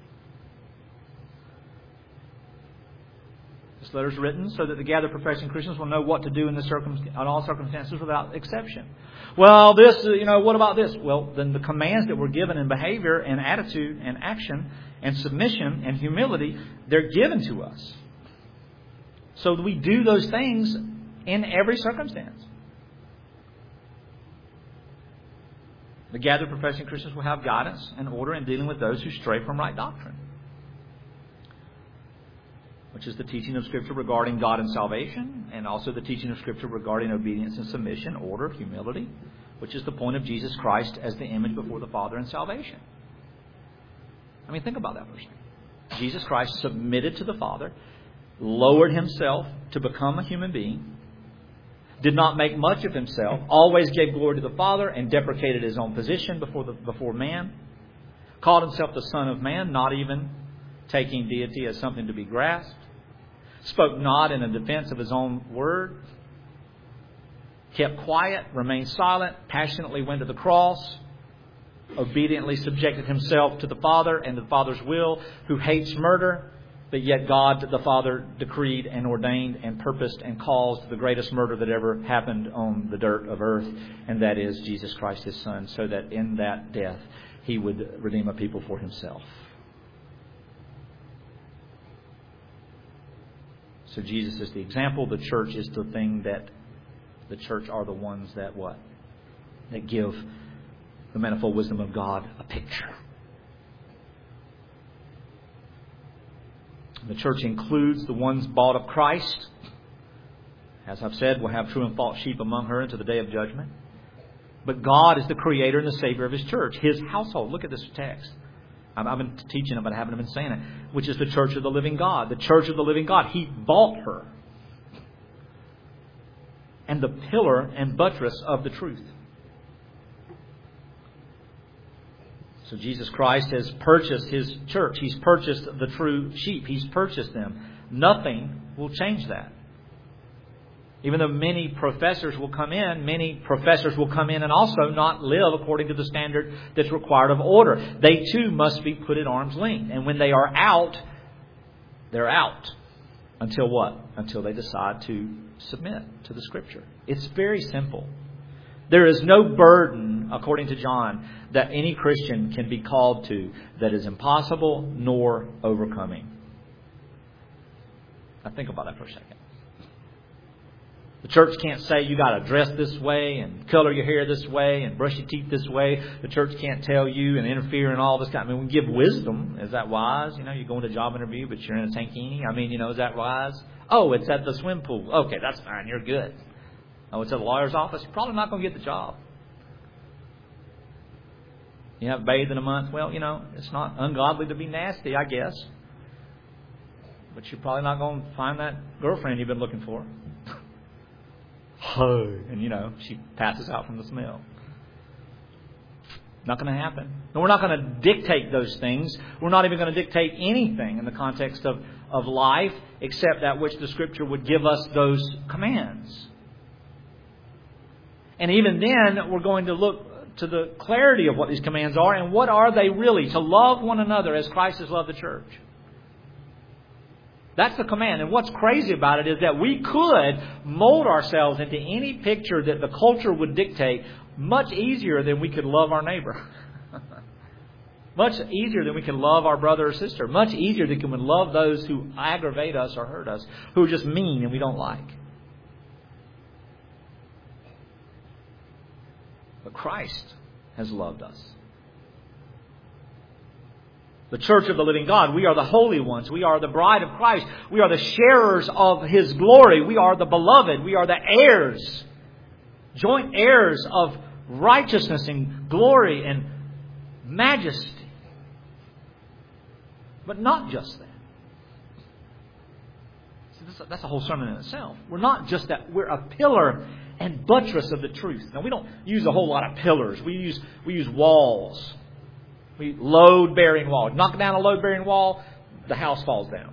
This letter is written so that the gathered professing Christians will know what to do in the circum- on all circumstances without exception. Well, this, you know, what about this? Well, then the commands that were given in behavior and attitude and action and submission and humility, they're given to us. So we do those things in every circumstance. The gathered professing Christians will have guidance and order in dealing with those who stray from right doctrine, which is the teaching of Scripture regarding God and salvation, and also the teaching of Scripture regarding obedience and submission, order, humility, which is the point of Jesus Christ as the image before the Father in salvation. I mean, think about that for a second. Jesus Christ submitted to the Father, lowered Himself to become a human being, did not make much of Himself, always gave glory to the Father and deprecated His own position before the, before man, called Himself the Son of Man, not even taking deity as something to be grasped, spoke not in a defense of His own word, kept quiet, remained silent, passionately went to the cross, obediently subjected Himself to the Father and the Father's will, who hates murder, but yet God the Father decreed and ordained and purposed and caused the greatest murder that ever happened on the dirt of earth, and that is Jesus Christ His Son, so that in that death He would redeem a people for Himself. So Jesus is the example. The church is the thing that the church are the ones that what? That give the manifold wisdom of God a picture. The church includes the ones bought of Christ. As I've said, we'll have true and false sheep among her until the day of judgment. But God is the creator and the Savior of His church, His household. Look at this text. I've been teaching it, but I haven't been saying it. Which is the church of the living God. The church of the living God. He bought her. And the pillar and buttress of the truth. So Jesus Christ has purchased His church. He's purchased the true sheep. He's purchased them. Nothing will change that. Even though many professors will come in, many professors will come in and also not live according to the standard that's required of order. They too must be put at arm's length. And when they are out, they're out. Until what? Until they decide to submit to the Scripture. It's very simple. There is no burden, according to John, that any Christian can be called to that is impossible nor overcoming. Now think about that for a second. The church can't say you got to dress this way and color your hair this way and brush your teeth this way. The church can't tell you and interfere and all this kind. I mean, we give wisdom. Is that wise? You know, you go into a job interview, but you're in a tankini. I mean, you know, is that wise? Oh, it's at the swim pool. Okay, that's fine. You're good. Oh, it's at the lawyer's office. You're probably not going to get the job. You haven't bathed in a month. Well, you know, it's not ungodly to be nasty, I guess. But you're probably not going to find that girlfriend you've been looking for. And, you know, she passes out from the smell. Not going to happen. And we're not going to dictate those things. We're not even going to dictate anything in the context of, of life except that which the Scripture would give us those commands. And even then, we're going to look to the clarity of what these commands are and what are they really? To love one another as Christ has loved the church. That's the command. And what's crazy about it is that we could mold ourselves into any picture that the culture would dictate much easier than we could love our neighbor. Much easier than we can love our brother or sister. Much easier than we can love those who aggravate us or hurt us, who are just mean and we don't like. But Christ has loved us. The church of the living God. We are the holy ones. We are the bride of Christ. We are the sharers of His glory. We are the beloved. We are the heirs. Joint heirs of righteousness and glory and majesty. But not just that. See, that's, a, that's a whole sermon in itself. We're not just that. We're a pillar and buttress of the truth. Now, we don't use a whole lot of pillars. We use we use walls. We load-bearing wall. Knock down a load-bearing wall, the house falls down.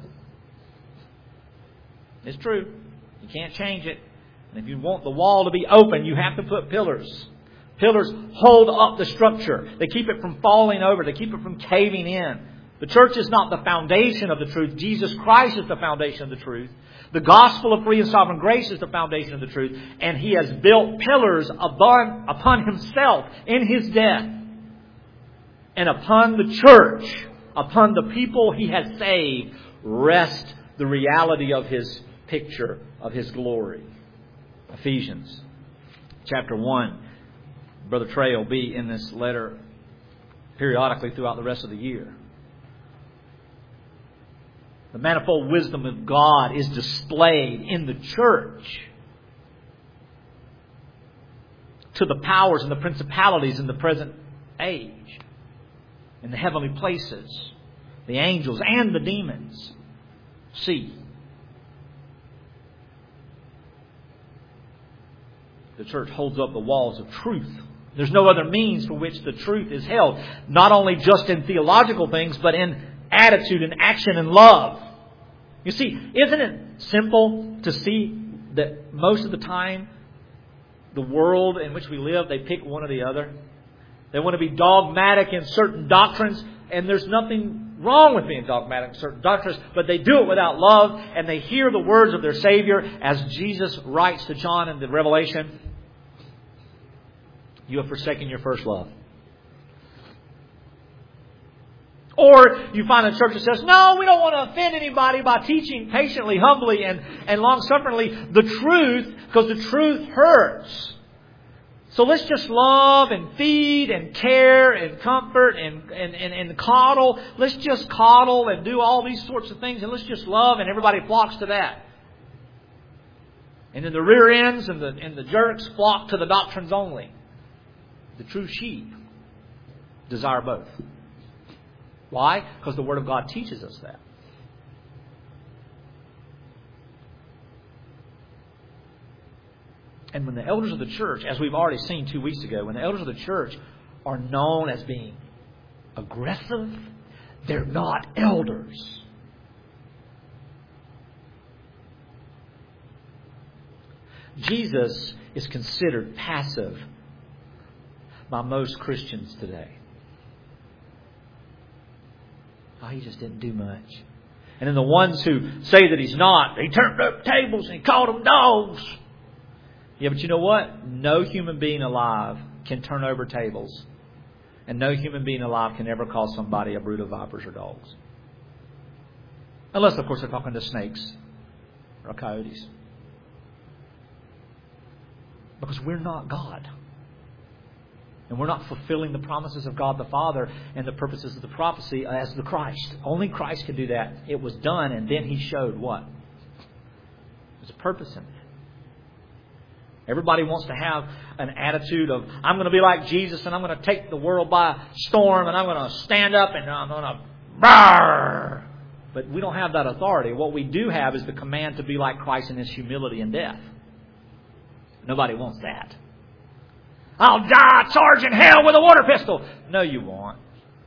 It's true. You can't change it. And if you want the wall to be open, you have to put pillars. Pillars hold up the structure. They keep it from falling over. They keep it from caving in. The church is not the foundation of the truth. Jesus Christ is the foundation of the truth. The gospel of free and sovereign grace is the foundation of the truth. And He has built pillars upon, upon Himself in His death. And upon the church, upon the people He has saved, rest the reality of His picture of His glory. Ephesians chapter one. Brother Trey will be in this letter periodically throughout the rest of the year. The manifold wisdom of God is displayed in the church to the powers and the principalities in the present age. In the heavenly places, the angels and the demons see. The church holds up the walls of truth. There's no other means for which the truth is held. Not only just in theological things, but in attitude and action and love. You see, isn't it simple to see that most of the time, the world in which we live, they pick one or the other? They want to be dogmatic in certain doctrines, and there's nothing wrong with being dogmatic in certain doctrines, but they do it without love, and they hear the words of their Savior, as Jesus writes to John in the Revelation, "You have forsaken your first love." Or you find a church that says, "No, we don't want to offend anybody by teaching patiently, humbly, and, and long-sufferingly the truth, because the truth hurts. So let's just love and feed and care and comfort and, and, and, and coddle. Let's just coddle and do all these sorts of things, and let's just love," and everybody flocks to that. And then the rear ends and the, and the jerks flock to the doctrines only. The true sheep desire both. Why? Because the Word of God teaches us that. And when the elders of the church, as we've already seen two weeks ago, when the elders of the church are known as being aggressive, they're not elders. Jesus is considered passive by most Christians today. Oh, He just didn't do much. And then the ones who say that He's not, He turned up tables and He called them dogs. Yeah, but you know what? No human being alive can turn over tables. And no human being alive can ever call somebody a brood of vipers or dogs. Unless, of course, they're talking to snakes or coyotes. Because we're not God. And we're not fulfilling the promises of God the Father and the purposes of the prophecy as the Christ. Only Christ can do that. It was done, and then He showed what? There's a purpose in it. Everybody wants to have an attitude of, I'm going to be like Jesus, and I'm going to take the world by storm, and I'm going to stand up and I'm going to brrr. But we don't have that authority. What we do have is the command to be like Christ in His humility and death. Nobody wants that. I'll die charging hell with a water pistol. No, you won't.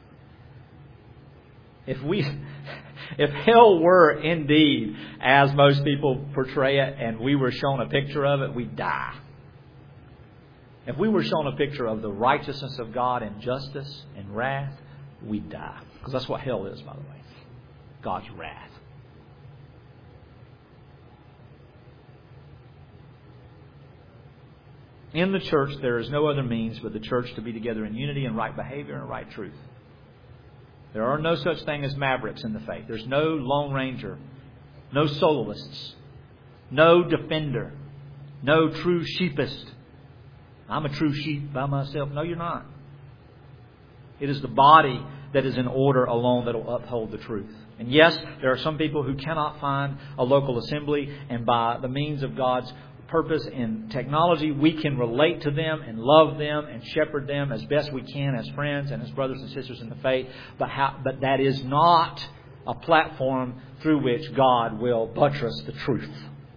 If we, if hell were indeed as most people portray it, and we were shown a picture of it, we'd die. If we were shown a picture of the righteousness of God and justice and wrath, we'd die. Because that's what hell is, by the way. God's wrath. In the church, there is no other means but the church to be together in unity and right behavior and right truth. There are no such thing as mavericks in the faith. There's no Lone Ranger, no soloists, no defender, no true sheepist. I'm a true sheep by myself. No, you're not. It is the body that is in order alone that will uphold the truth. And yes, there are some people who cannot find a local assembly, and by the means of God's purpose and technology, we can relate to them and love them and shepherd them as best we can as friends and as brothers and sisters in the faith. But how, but that is not a platform through which God will buttress the truth.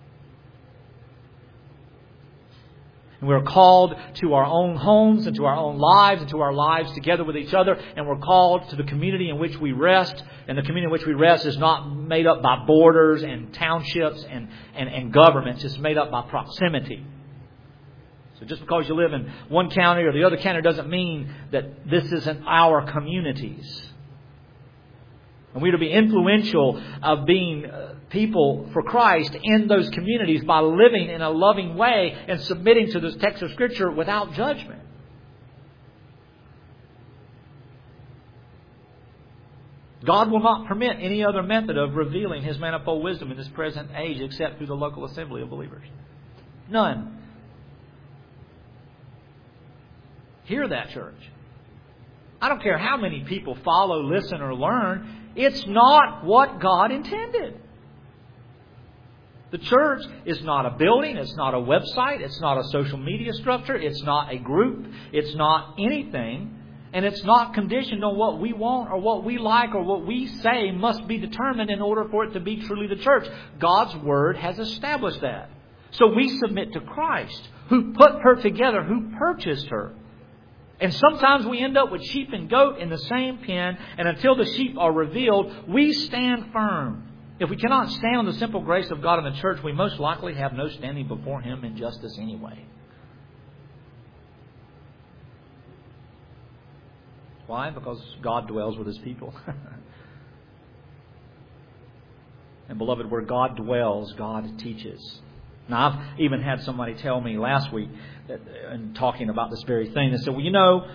And we're called to our own homes and to our own lives and to our lives together with each other. And we're called to the community in which we rest. And the community in which we rest is not made up by borders and townships and, and, and governments. It's made up by proximity. So just because you live in one county or the other county doesn't mean that this isn't our communities. And we're to be influential of being people for Christ in those communities by living in a loving way and submitting to this text of Scripture without judgment. God will not permit any other method of revealing His manifold wisdom in this present age except through the local assembly of believers. None. Hear that, church. I don't care how many people follow, listen, or learn. It's not what God intended. The church is not a building. It's not a website. It's not a social media structure. It's not a group. It's not anything. And it's not conditioned on what we want or what we like or what we say must be determined in order for it to be truly the church. God's Word has established that. So we submit to Christ, who put her together, who purchased her. And sometimes we end up with sheep and goat in the same pen, and until the sheep are revealed, we stand firm. If we cannot stand on the simple grace of God in the church, we most likely have no standing before Him in justice anyway. Why? Because God dwells with His people. And beloved, where God dwells, God teaches. Now, I've even had somebody tell me last week, that, in talking about this very thing, they said, well, you know,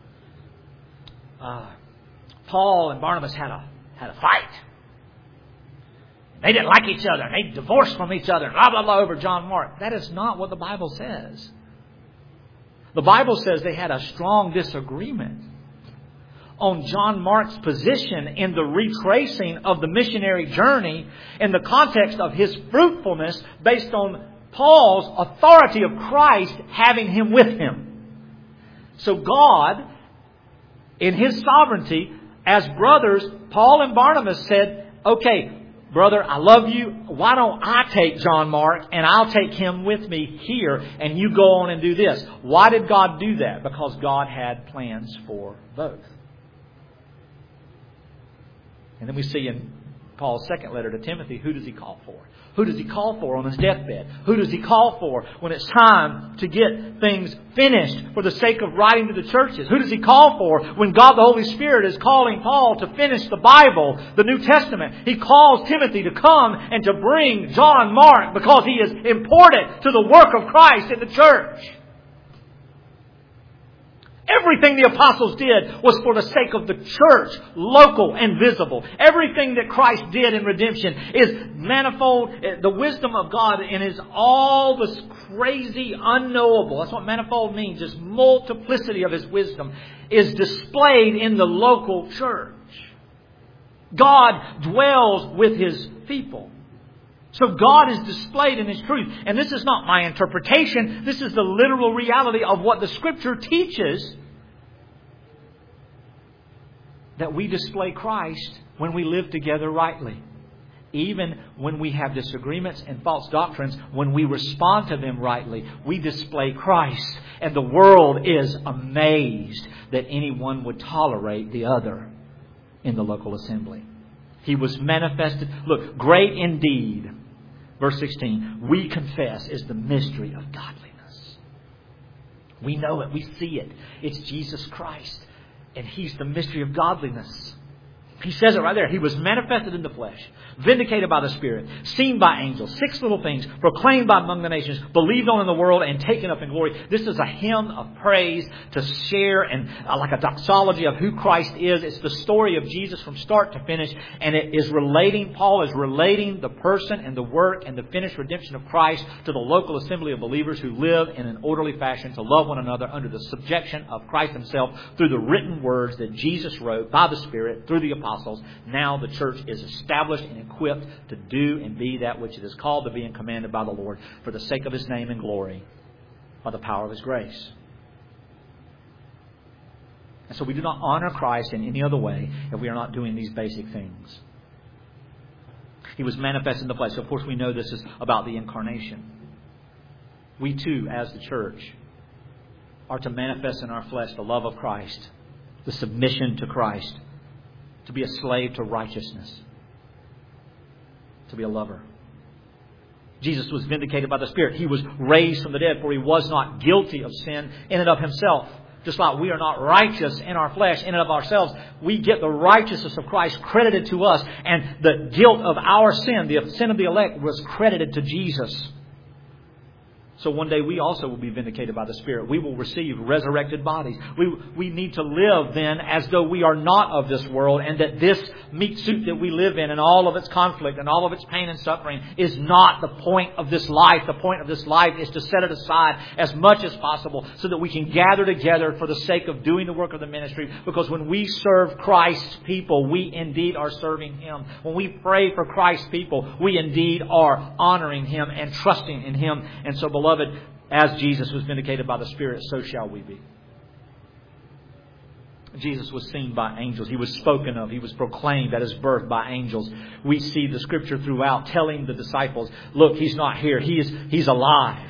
uh, Paul and Barnabas had a had a fight. They didn't like each other. They divorced from each other. Blah, blah, blah over John Mark. That is not what the Bible says. The Bible says they had a strong disagreement on John Mark's position in the retracing of the missionary journey in the context of his fruitfulness based on Paul's authority of Christ having him with him. So God, in His sovereignty, as brothers, Paul and Barnabas said, okay, brother, I love you. Why don't I take John Mark and I'll take him with me here and you go on and do this. Why did God do that? Because God had plans for both. And then we see in Paul's second letter to Timothy, who does he call for? Who does he call for on his deathbed? Who does he call for when it's time to get things finished for the sake of writing to the churches? Who does he call for when God the Holy Spirit is calling Paul to finish the Bible, the New Testament? He calls Timothy to come and to bring John Mark because he is important to the work of Christ in the church. Everything the apostles did was for the sake of the church, local and visible. Everything that Christ did in redemption is manifold. The wisdom of God and is all this crazy, unknowable. That's what manifold means. Just multiplicity of His wisdom is displayed in the local church. God dwells with His people. So God is displayed in His truth. And this is not my interpretation. This is the literal reality of what the Scripture teaches. That we display Christ when we live together rightly. Even when we have disagreements and false doctrines, when we respond to them rightly, we display Christ. And the world is amazed that anyone would tolerate the other in the local assembly. He was manifested. Look, great indeed. Verse sixteen, we confess is the mystery of godliness. We know it. We see it. It's Jesus Christ. And He's the mystery of godliness. He says it right there. He was manifested in the flesh, vindicated by the Spirit, seen by angels, six little things, proclaimed by among the nations, believed on in the world, and taken up in glory. This is a hymn of praise to share and uh, like a doxology of who Christ is. It's the story of Jesus from start to finish. And it is relating, Paul is relating the person and the work and the finished redemption of Christ to the local assembly of believers who live in an orderly fashion to love one another under the subjection of Christ Himself through the written words that Jesus wrote by the Spirit through the apostles. Now the church is established and equipped to do and be that which it is called to be and commanded by the Lord for the sake of His name and glory by the power of His grace. And so we do not honor Christ in any other way if we are not doing these basic things. He was manifest in the flesh. So of course we know this is about the incarnation. We too, as the church, are to manifest in our flesh the love of Christ, the submission to Christ, to be a slave to righteousness, to be a lover. Jesus was vindicated by the Spirit. He was raised from the dead, for He was not guilty of sin in and of Himself. Just like we are not righteous in our flesh, in and of ourselves, we get the righteousness of Christ credited to us. And the guilt of our sin, the sin of the elect, was credited to Jesus. So one day we also will be vindicated by the Spirit. We will receive resurrected bodies. We we need to live then as though we are not of this world, and that this meat suit that we live in and all of its conflict and all of its pain and suffering is not the point of this life. The point of this life is to set it aside as much as possible so that we can gather together for the sake of doing the work of the ministry. Because when we serve Christ's people, we indeed are serving Him. When we pray for Christ's people, we indeed are honoring Him and trusting in Him. And so, beloved, as Jesus was vindicated by the Spirit, so shall we be. Jesus was seen by angels. He was spoken of. He was proclaimed at His birth by angels. We see the Scripture throughout telling the disciples, look, He's not here. He is, He's alive.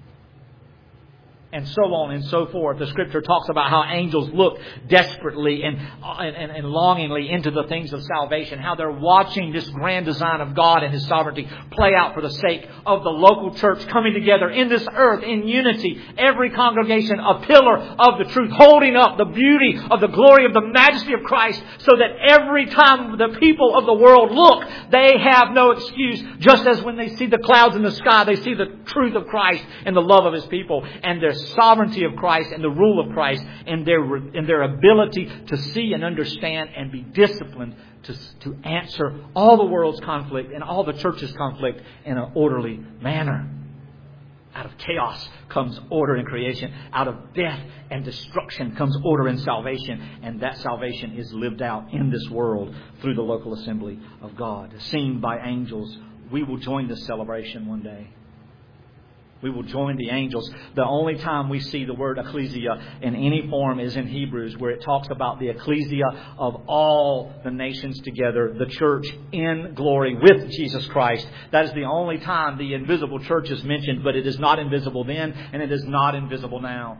And so on and so forth. The Scripture talks about how angels look desperately and, and, and longingly into the things of salvation. How they're watching this grand design of God and His sovereignty play out for the sake of the local church coming together in this earth in unity. Every congregation a pillar of the truth, holding up the beauty of the glory of the majesty of Christ, so that every time the people of the world look, they have no excuse. Just as when they see the clouds in the sky, they see the truth of Christ and the love of His people and their sovereignty of Christ and the rule of Christ, and their and their ability to see and understand and be disciplined to, to answer all the world's conflict and all the church's conflict in an orderly manner. Out of chaos comes order in creation. Out of death and destruction comes order in salvation. And that salvation is lived out in this world through the local assembly of God. Seen by angels, we will join this celebration one day. We will join the angels. The only time we see the word ecclesia in any form is in Hebrews, where it talks about the ecclesia of all the nations together, the church in glory with Jesus Christ. That is the only time the invisible church is mentioned, but it is not invisible then, and it is not invisible now.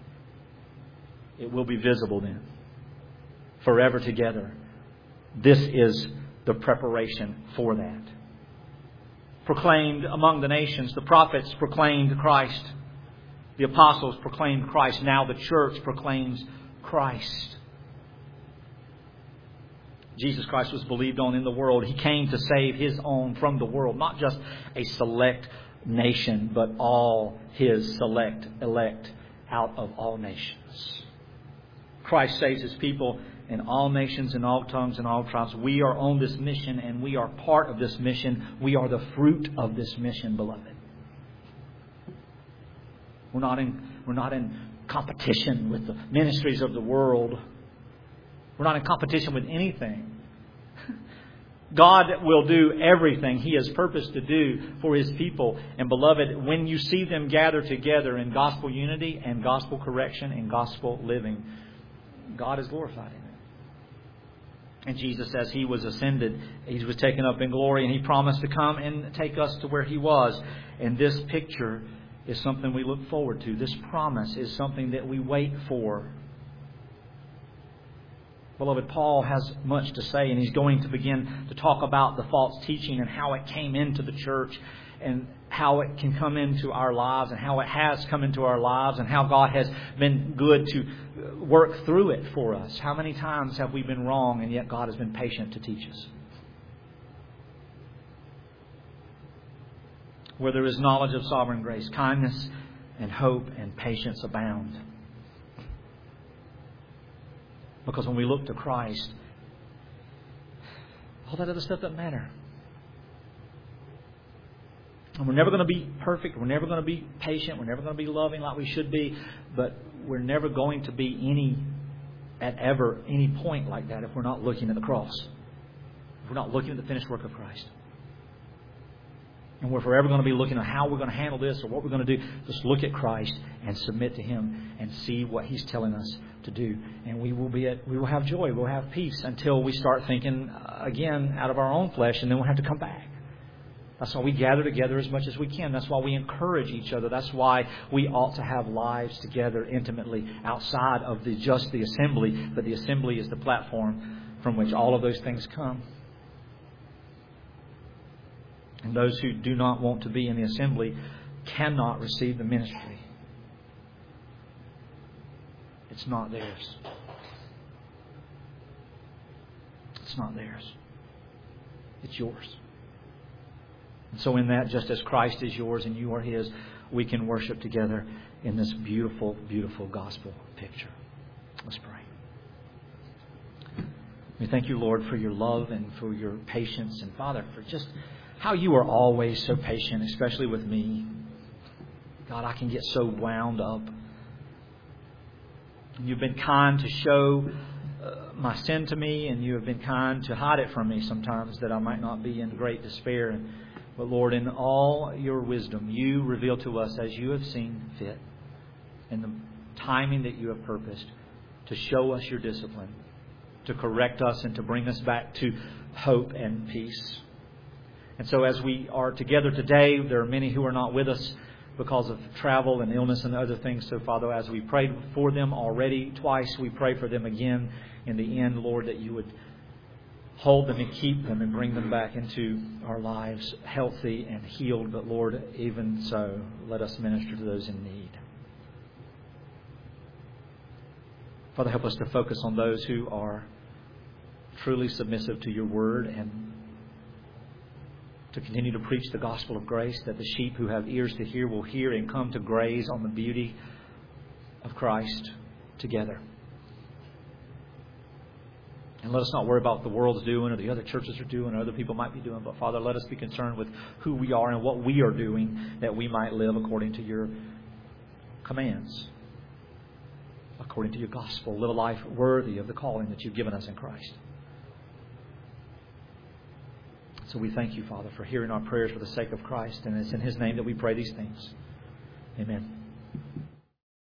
It will be visible then, forever together. This is the preparation for that. Proclaimed among the nations. The prophets proclaimed Christ. The apostles proclaimed Christ. Now the church proclaims Christ. Jesus Christ was believed on in the world. He came to save His own from the world. Not just a select nation, but all His select elect out of all nations. Christ saves His people in all nations, in all tongues, and all tribes. We are on this mission, and we are part of this mission. We are the fruit of this mission, beloved. We're not in, we're not in competition with the ministries of the world. We're not in competition with anything. God will do everything He has purposed to do for His people. And beloved, when you see them gather together in gospel unity and gospel correction and gospel living, God is glorified in it. And Jesus, as He was ascended, He was taken up in glory, and He promised to come and take us to where He was. And this picture is something we look forward to. This promise is something that we wait for. Beloved, Paul has much to say, and he's going to begin to talk about the false teaching and how it came into the church and how it can come into our lives and how it has come into our lives and how God has been good to work through it for us. How many times have we been wrong and yet God has been patient to teach us? Where there is knowledge of sovereign grace, kindness and hope and patience abound. Because when we look to Christ, all that other stuff doesn't matter. And we're never going to be perfect. We're never going to be patient. We're never going to be loving like we should be. But we're never going to be any, at ever, any point like that if we're not looking at the cross. If we're not looking at the finished work of Christ. And we're forever going to be looking at how we're going to handle this or what we're going to do. Just look at Christ and submit to Him and see what He's telling us to do. And we will be at, we will have joy. We'll have peace until we start thinking again out of our own flesh, and then we'll have to come back. That's why we gather together as much as we can. That's why we encourage each other. That's why we ought to have lives together intimately outside of the just the assembly. But the assembly is the platform from which all of those things come. And those who do not want to be in the assembly cannot receive the ministry. It's not theirs. It's not theirs. It's yours. And so in that, just as Christ is yours and you are His, we can worship together in this beautiful, beautiful gospel picture. Let's pray. We thank you, Lord, for your love and for your patience. And Father, for just how you are always so patient, especially with me. God, I can get so wound up. You've been kind to show uh, my sin to me, and you have been kind to hide it from me sometimes that I might not be in great despair. And, but Lord, in all your wisdom, you reveal to us as you have seen fit, in the timing that you have purposed, to show us your discipline, to correct us and to bring us back to hope and peace. And so as we are together today, there are many who are not with us because of travel and illness and other things. So, Father, as we prayed for them already twice, we pray for them again in the end, Lord, that you would hold them and keep them and bring them back into our lives healthy and healed. But, Lord, even so, let us minister to those in need. Father, help us to focus on those who are truly submissive to your word and to continue to preach the gospel of grace, that the sheep who have ears to hear will hear and come to graze on the beauty of Christ together. And let us not worry about what the world's doing or the other churches are doing or other people might be doing. But Father, let us be concerned with who we are and what we are doing, that we might live according to your commands, according to your gospel. Live a life worthy of the calling that you've given us in Christ. So we thank you, Father, for hearing our prayers for the sake of Christ. And it's in His name that we pray these things. Amen.